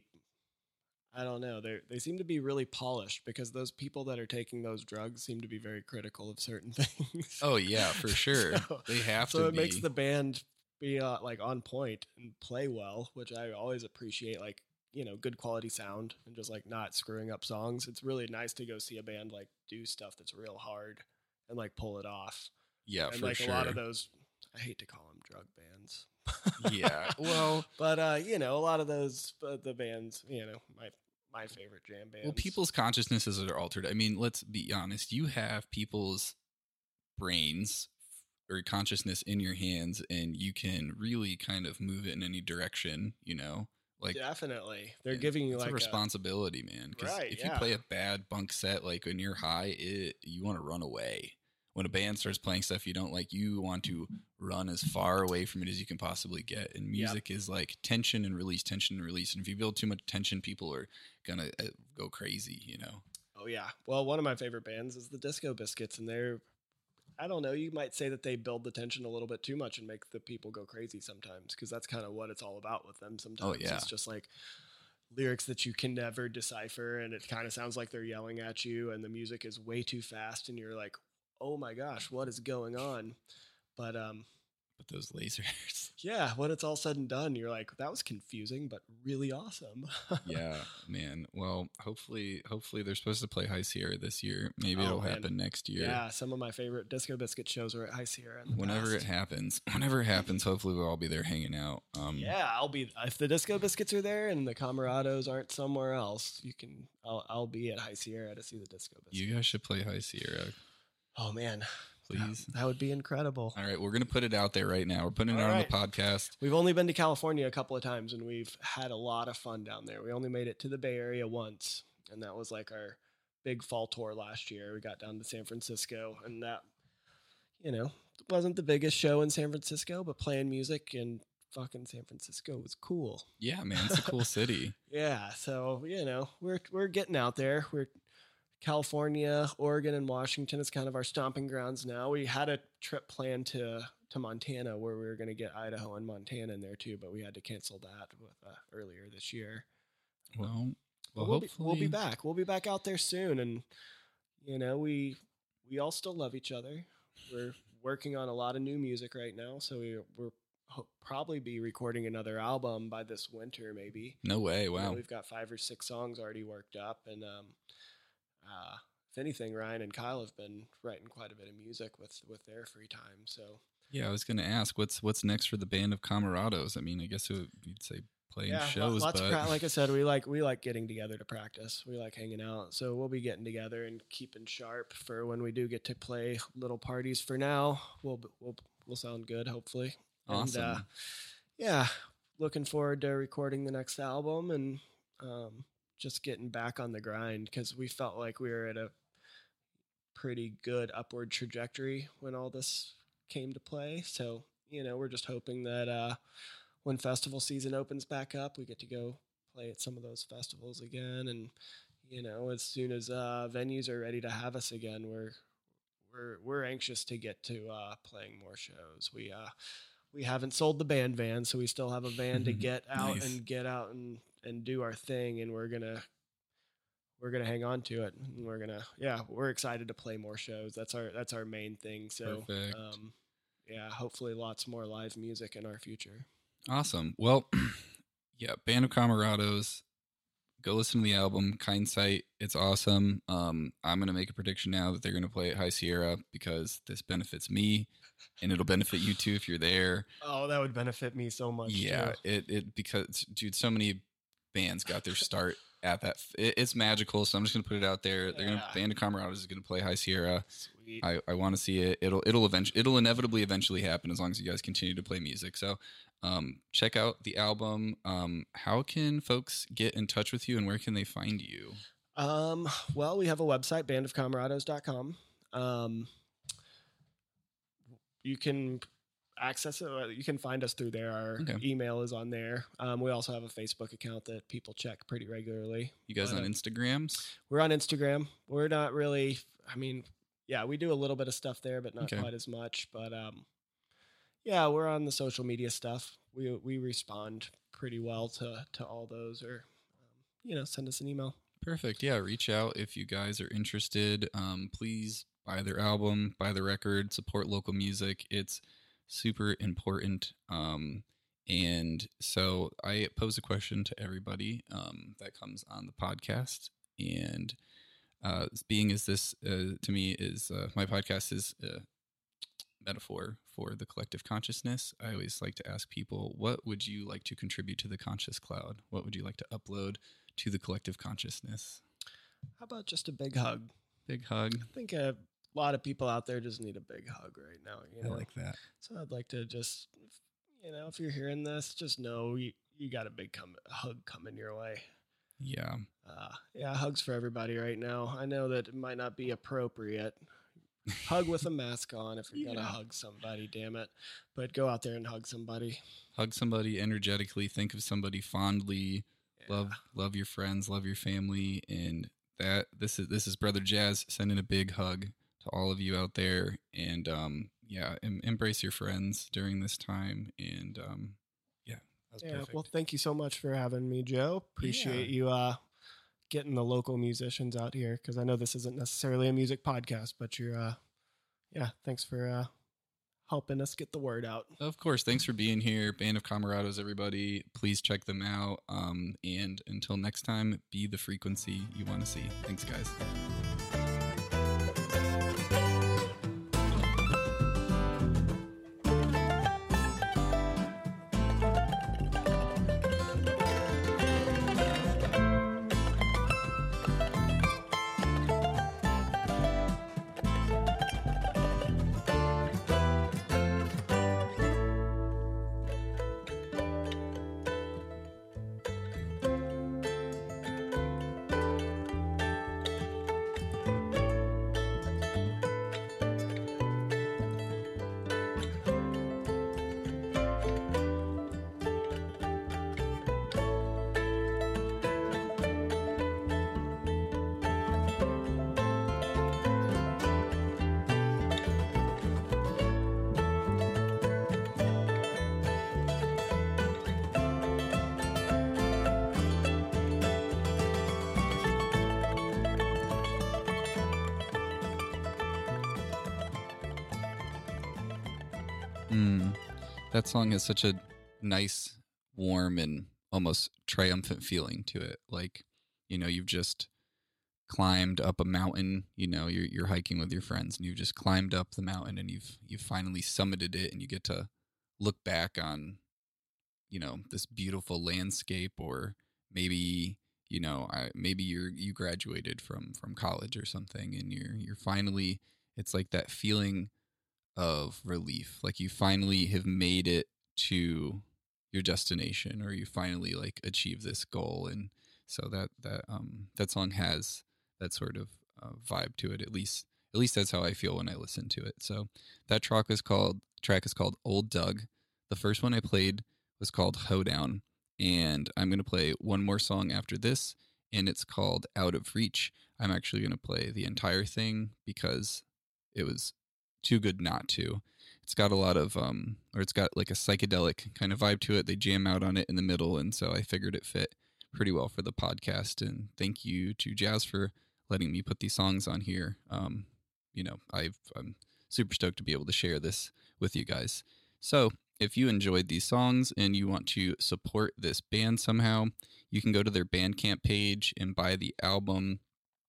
Speaker 2: I don't know, they they seem to be really polished because those people that are taking those drugs seem to be very critical of certain things.
Speaker 1: Oh yeah, for sure.
Speaker 2: So,
Speaker 1: they have
Speaker 2: so
Speaker 1: to
Speaker 2: it
Speaker 1: be.
Speaker 2: makes the band be uh, like on point and play well, which I always appreciate. Like, you know, good quality sound and just like not screwing up songs. It's really nice to go see a band like do stuff that's real hard and like pull it off.
Speaker 1: Yeah,
Speaker 2: and
Speaker 1: for
Speaker 2: like
Speaker 1: sure.
Speaker 2: a lot of those, I hate to call them drug bands.
Speaker 1: Yeah, well,
Speaker 2: but uh, you know, a lot of those uh, the bands, you know, my my favorite jam bands.
Speaker 1: well, people's consciousnesses are altered. I mean, let's be honest. You have people's brains or consciousness in your hands, and you can really kind of move it in any direction. You know, like
Speaker 2: definitely, they're giving you
Speaker 1: it's
Speaker 2: like
Speaker 1: a responsibility, a, man. Because
Speaker 2: right,
Speaker 1: if
Speaker 2: yeah.
Speaker 1: you play a bad bunk set, like when you're high, it you want to run away. when a band starts playing stuff you don't like, you want to run as far away from it as you can possibly get. And music yep. is like tension and release, tension and release. And if you build too much tension, people are going to uh, go crazy, you know?
Speaker 2: Oh, yeah. Well, one of my favorite bands is the Disco Biscuits, and they're, I don't know, you might say that they build the tension a little bit too much and make the people go crazy sometimes, because that's kind of what it's all about with them sometimes.
Speaker 1: Oh, yeah.
Speaker 2: It's just like lyrics that you can never decipher, and it kind of sounds like they're yelling at you, and the music is way too fast, and you're like, oh my gosh, what is going on? But um
Speaker 1: but those lasers,
Speaker 2: yeah, when it's all said and done, you're like, that was confusing but really awesome.
Speaker 1: Yeah, man. Well, hopefully hopefully they're supposed to play High Sierra this year. Maybe
Speaker 2: oh,
Speaker 1: it'll
Speaker 2: man.
Speaker 1: happen next year.
Speaker 2: Yeah, some of my favorite Disco Biscuit shows were at High Sierra in the
Speaker 1: whenever
Speaker 2: past.
Speaker 1: it happens whenever it happens hopefully we'll all be there hanging out. Um
Speaker 2: yeah, I'll be, if the Disco Biscuits are there and the Camarados aren't somewhere else, you can I'll, I'll be at High Sierra to see the Disco Biscuits.
Speaker 1: you guys should play High Sierra.
Speaker 2: Oh man,
Speaker 1: please.
Speaker 2: That, that would be incredible.
Speaker 1: All right, we're going to put it out there right now. We're putting it
Speaker 2: All
Speaker 1: out
Speaker 2: right.
Speaker 1: on the podcast.
Speaker 2: We've only been to California a couple of times, and we've had a lot of fun down there. We only made it to the Bay Area once, and that was like our big fall tour last year. We got down to San Francisco, and that, you know, wasn't the biggest show in San Francisco, but playing music in fucking San Francisco was cool.
Speaker 1: Yeah, man, it's a cool city.
Speaker 2: Yeah, so, you know, we're we're getting out there. We're California, Oregon, and Washington is kind of our stomping grounds now. We had a trip planned to to Montana where we were going to get Idaho and Montana in there too, but we had to cancel that with uh, earlier this year.
Speaker 1: Well, well,
Speaker 2: we'll,
Speaker 1: hopefully
Speaker 2: be, we'll be back. We'll be back out there soon, and you know we we all still love each other. We're working on a lot of new music right now, so we we're ho- probably be recording another album by this winter, maybe.
Speaker 1: No way! Wow,
Speaker 2: you know, we've got five or six songs already worked up, and um. Uh, if anything, Ryan and Kyle have been writing quite a bit of music with, with their free time. So
Speaker 1: yeah, I was going to ask what's what's next for the band of Camarados. I mean, I guess it would, you'd say playing
Speaker 2: yeah,
Speaker 1: shows,
Speaker 2: lots
Speaker 1: but
Speaker 2: of pra- like I said, we like we like getting together to practice. We like hanging out, so we'll be getting together and keeping sharp for when we do get to play little parties. For now, we'll we'll we'll sound good, hopefully.
Speaker 1: Awesome.
Speaker 2: And, uh, yeah, looking forward to recording the next album and um, just getting back on the grind, because we felt like we were at a pretty good upward trajectory when all this came to play. So, you know, we're just hoping that uh, when festival season opens back up, we get to go play at some of those festivals again. And, you know, as soon as uh, venues are ready to have us again, we're we're we're anxious to get to uh, playing more shows. We uh, we haven't sold the band van, so we still have a van to get out
Speaker 1: Nice.
Speaker 2: and get out and, and do our thing. And we're gonna we're gonna hang on to it. And we're gonna yeah, we're excited to play more shows. That's our that's our main thing. So
Speaker 1: Perfect.
Speaker 2: um, yeah, hopefully lots more live music in our future.
Speaker 1: Awesome. Well, yeah, Band of Camarados. Go listen to the album, Kind Sight. It's awesome. Um, I'm going to make a prediction now that they're going to play at High Sierra because this benefits me, and it'll benefit you too if you're there.
Speaker 2: Oh, that would benefit me so much.
Speaker 1: Yeah,
Speaker 2: too.
Speaker 1: it it because dude, so many bands got their start at that. It, it's magical, so I'm just going to put it out there. They're going to
Speaker 2: Yeah.
Speaker 1: Band of Camarados is going to play High Sierra.
Speaker 2: Sweet.
Speaker 1: I, I want to see it. It'll it'll eventually it'll inevitably eventually happen as long as you guys continue to play music. So, um, check out the album. Um, how can folks get in touch with you, and where can they find you?
Speaker 2: Um, well, we have a website, band of camarados dot com. Um, you can access it. You can find us through there. Our
Speaker 1: Okay.
Speaker 2: email is on there. Um, we also have a Facebook account that people check pretty regularly.
Speaker 1: You guys
Speaker 2: But,
Speaker 1: on
Speaker 2: uh,
Speaker 1: Instagrams?
Speaker 2: We're on Instagram. We're not really, I mean, yeah, we do a little bit of stuff there, but not
Speaker 1: Okay.
Speaker 2: quite as much. But um, yeah, we're on the social media stuff. We we respond pretty well to to all those, or um, you know, send us an email.
Speaker 1: Perfect. Yeah, reach out if you guys are interested. Um, please buy their album, buy the record, support local music. It's super important. Um, and so I pose a question to everybody um, that comes on the podcast. And uh, being as this uh, to me is uh, my podcast is a metaphor for the collective consciousness. I always like to ask people, what would you like to contribute to the conscious cloud? What would you like to upload to the collective consciousness?
Speaker 2: How about just a big hug?
Speaker 1: Big hug.
Speaker 2: I think a lot of people out there just need a big hug right now. You know,
Speaker 1: I like that.
Speaker 2: so I'd like to just, you know, if you're hearing this, just know you you got a big come, hug coming your way.
Speaker 1: Yeah.
Speaker 2: Uh, yeah, hugs for everybody right now. I know that it might not be appropriate hug with a mask on if you're
Speaker 1: Yeah.
Speaker 2: gonna hug somebody, damn it. But go out there and hug somebody.
Speaker 1: Hug somebody energetically, think of somebody fondly,
Speaker 2: Yeah.
Speaker 1: love love your friends, love your family, and that this is this is Brother Jazz sending a big hug to all of you out there, and um yeah, em- embrace your friends during this time, and um yeah, that was
Speaker 2: Yeah.
Speaker 1: perfect.
Speaker 2: Well, thank you so much for having me, Joe. Appreciate you uh getting the local musicians out here, because I know this isn't necessarily a music podcast, but you're uh yeah, thanks for uh helping us get the word out.
Speaker 1: Of course, thanks for being here, Band of Camarados, everybody. Please check them out. Um, and until next time, be the frequency you want to see. Thanks, guys. Mm, that song has such a nice, warm, and almost triumphant feeling to it. Like, you know, you've just climbed up a mountain. You know, you're you're hiking with your friends, and you've just climbed up the mountain, and you've you've finally summited it, and you get to look back on, you know, this beautiful landscape, or maybe, you know, I, maybe you're you graduated from from college or something, and you're you're finally. It's like that feeling of relief, like you finally have made it to your destination, or you finally like achieve this goal. And so that that um that song has that sort of uh, vibe to it. At least at least that's how I feel when I listen to it. So that track is called track is called Old Doug. The first one I played was called Hoedown, and I'm going to play one more song after this, and it's called Out of Reach. I'm actually going to play the entire thing because it was too good not to. It's got a lot of, um, or it's got like a psychedelic kind of vibe to it. They jam out on it in the middle, and so I figured it fit pretty well for the podcast. And thank you to Jazz for letting me put these songs on here. Um, you know, I've, I'm super stoked to be able to share this with you guys. So if you enjoyed these songs and you want to support this band somehow, you can go to their Bandcamp page and buy the album.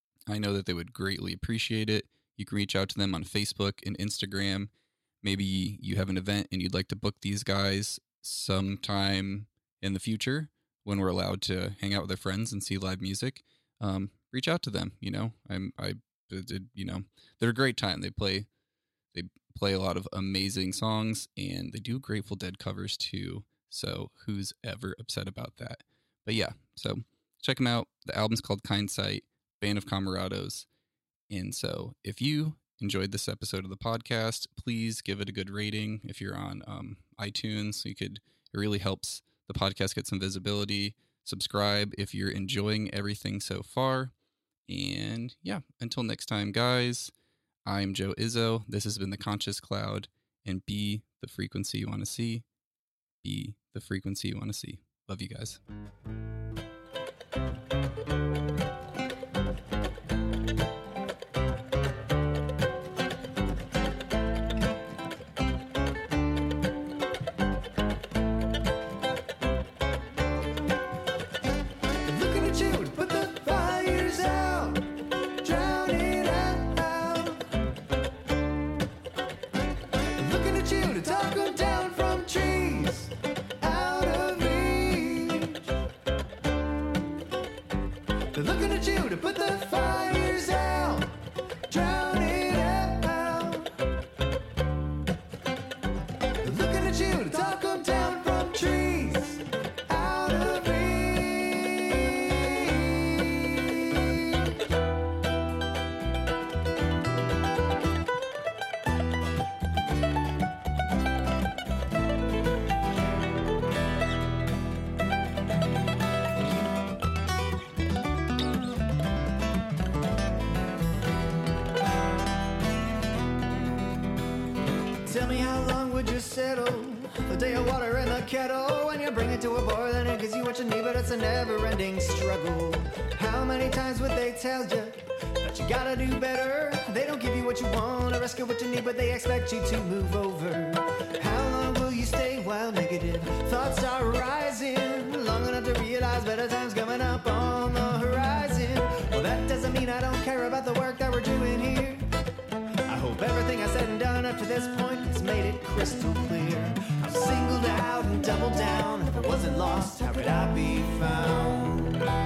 Speaker 1: I know that they would greatly appreciate it. You can reach out to them on Facebook and Instagram. Maybe you have an event and you'd like to book these guys sometime in the future when we're allowed to hang out with our friends and see live music. Um, reach out to them. You know, I'm, I did, you know, they're a great time. They play, they play a lot of amazing songs, and they do Grateful Dead covers too. So who's ever upset about that? But yeah, so check them out. The album's called Kind Sight, Band of Camarados. And so if you enjoyed this episode of the podcast, please give it a good rating. If you're on um, iTunes, you could, it really helps the podcast get some visibility. Subscribe if you're enjoying everything so far. And yeah, until next time, guys, I'm Joe Izzo. This has been The Conscious Cloud, and be the frequency you want to see. Be the frequency you want to see. Love you guys.
Speaker 3: me how long would you settle? The day of water in the kettle, when you bring it to a boil and it gives you what you need, but it's a never-ending struggle. How many times would they tell you that you gotta do better? They don't give you what you want or rescue what you need, but they expect you to move over. How long will you stay while negative thoughts are rising? Long enough to realize better times coming up on the horizon. Well, that doesn't mean I don't care about the work that we're doing here. I hope everything I said and done up to this point has made it crystal clear. I'm singled out and doubled down. If I wasn't lost, how could I be found?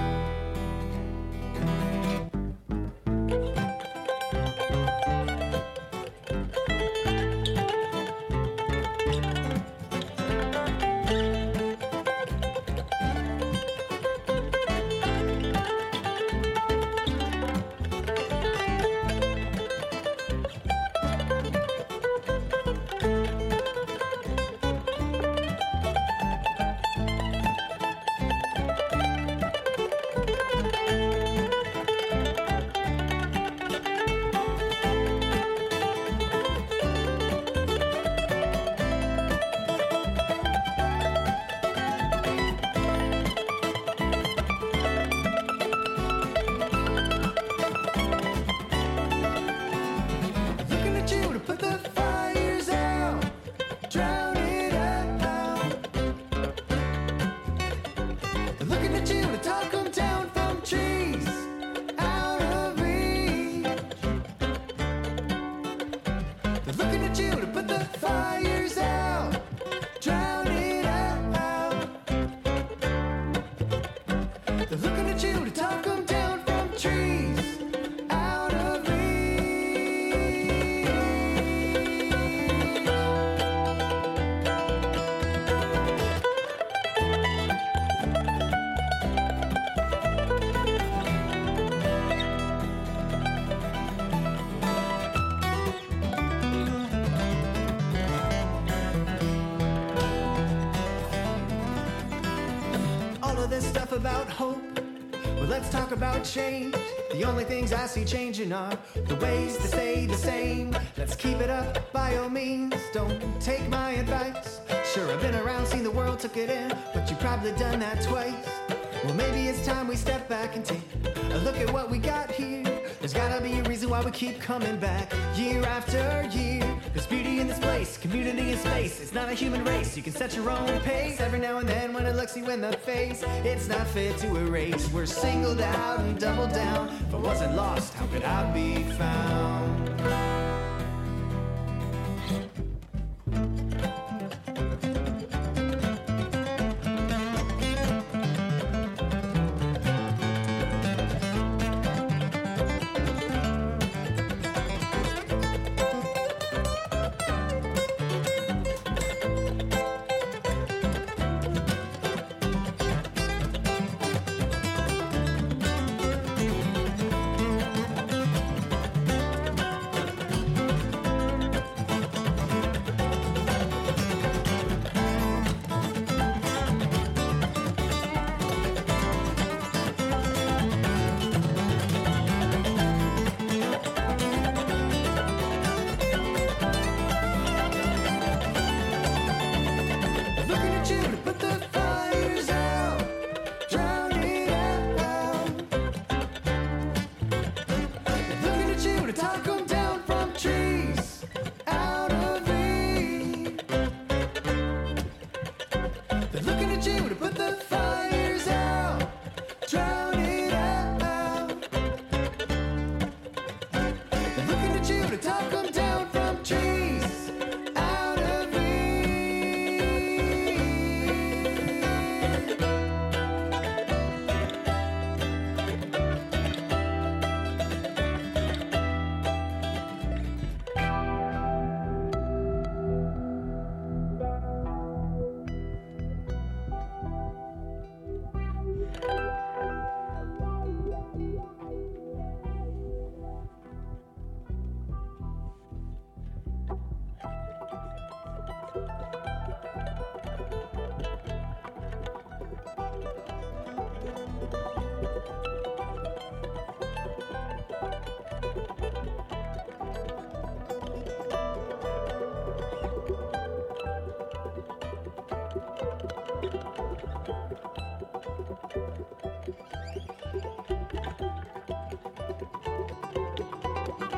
Speaker 3: This stuff about hope, well, let's talk about change. The only things I see changing are the ways to stay the same. Let's keep it up by all means, don't take my advice. Sure, I've been around, seen the world, took it in, but you've probably done that twice. Well, maybe it's time we step back and take a look at what we got here. There's gotta be a reason why we keep coming back year after year. There's beauty in this place, community in space. It's not a human race, you can set your own pace. Every now and then when it looks you in the face, it's not fit to erase. We're singled out and doubled down. If I wasn't lost, how could I be found?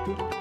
Speaker 3: Bye.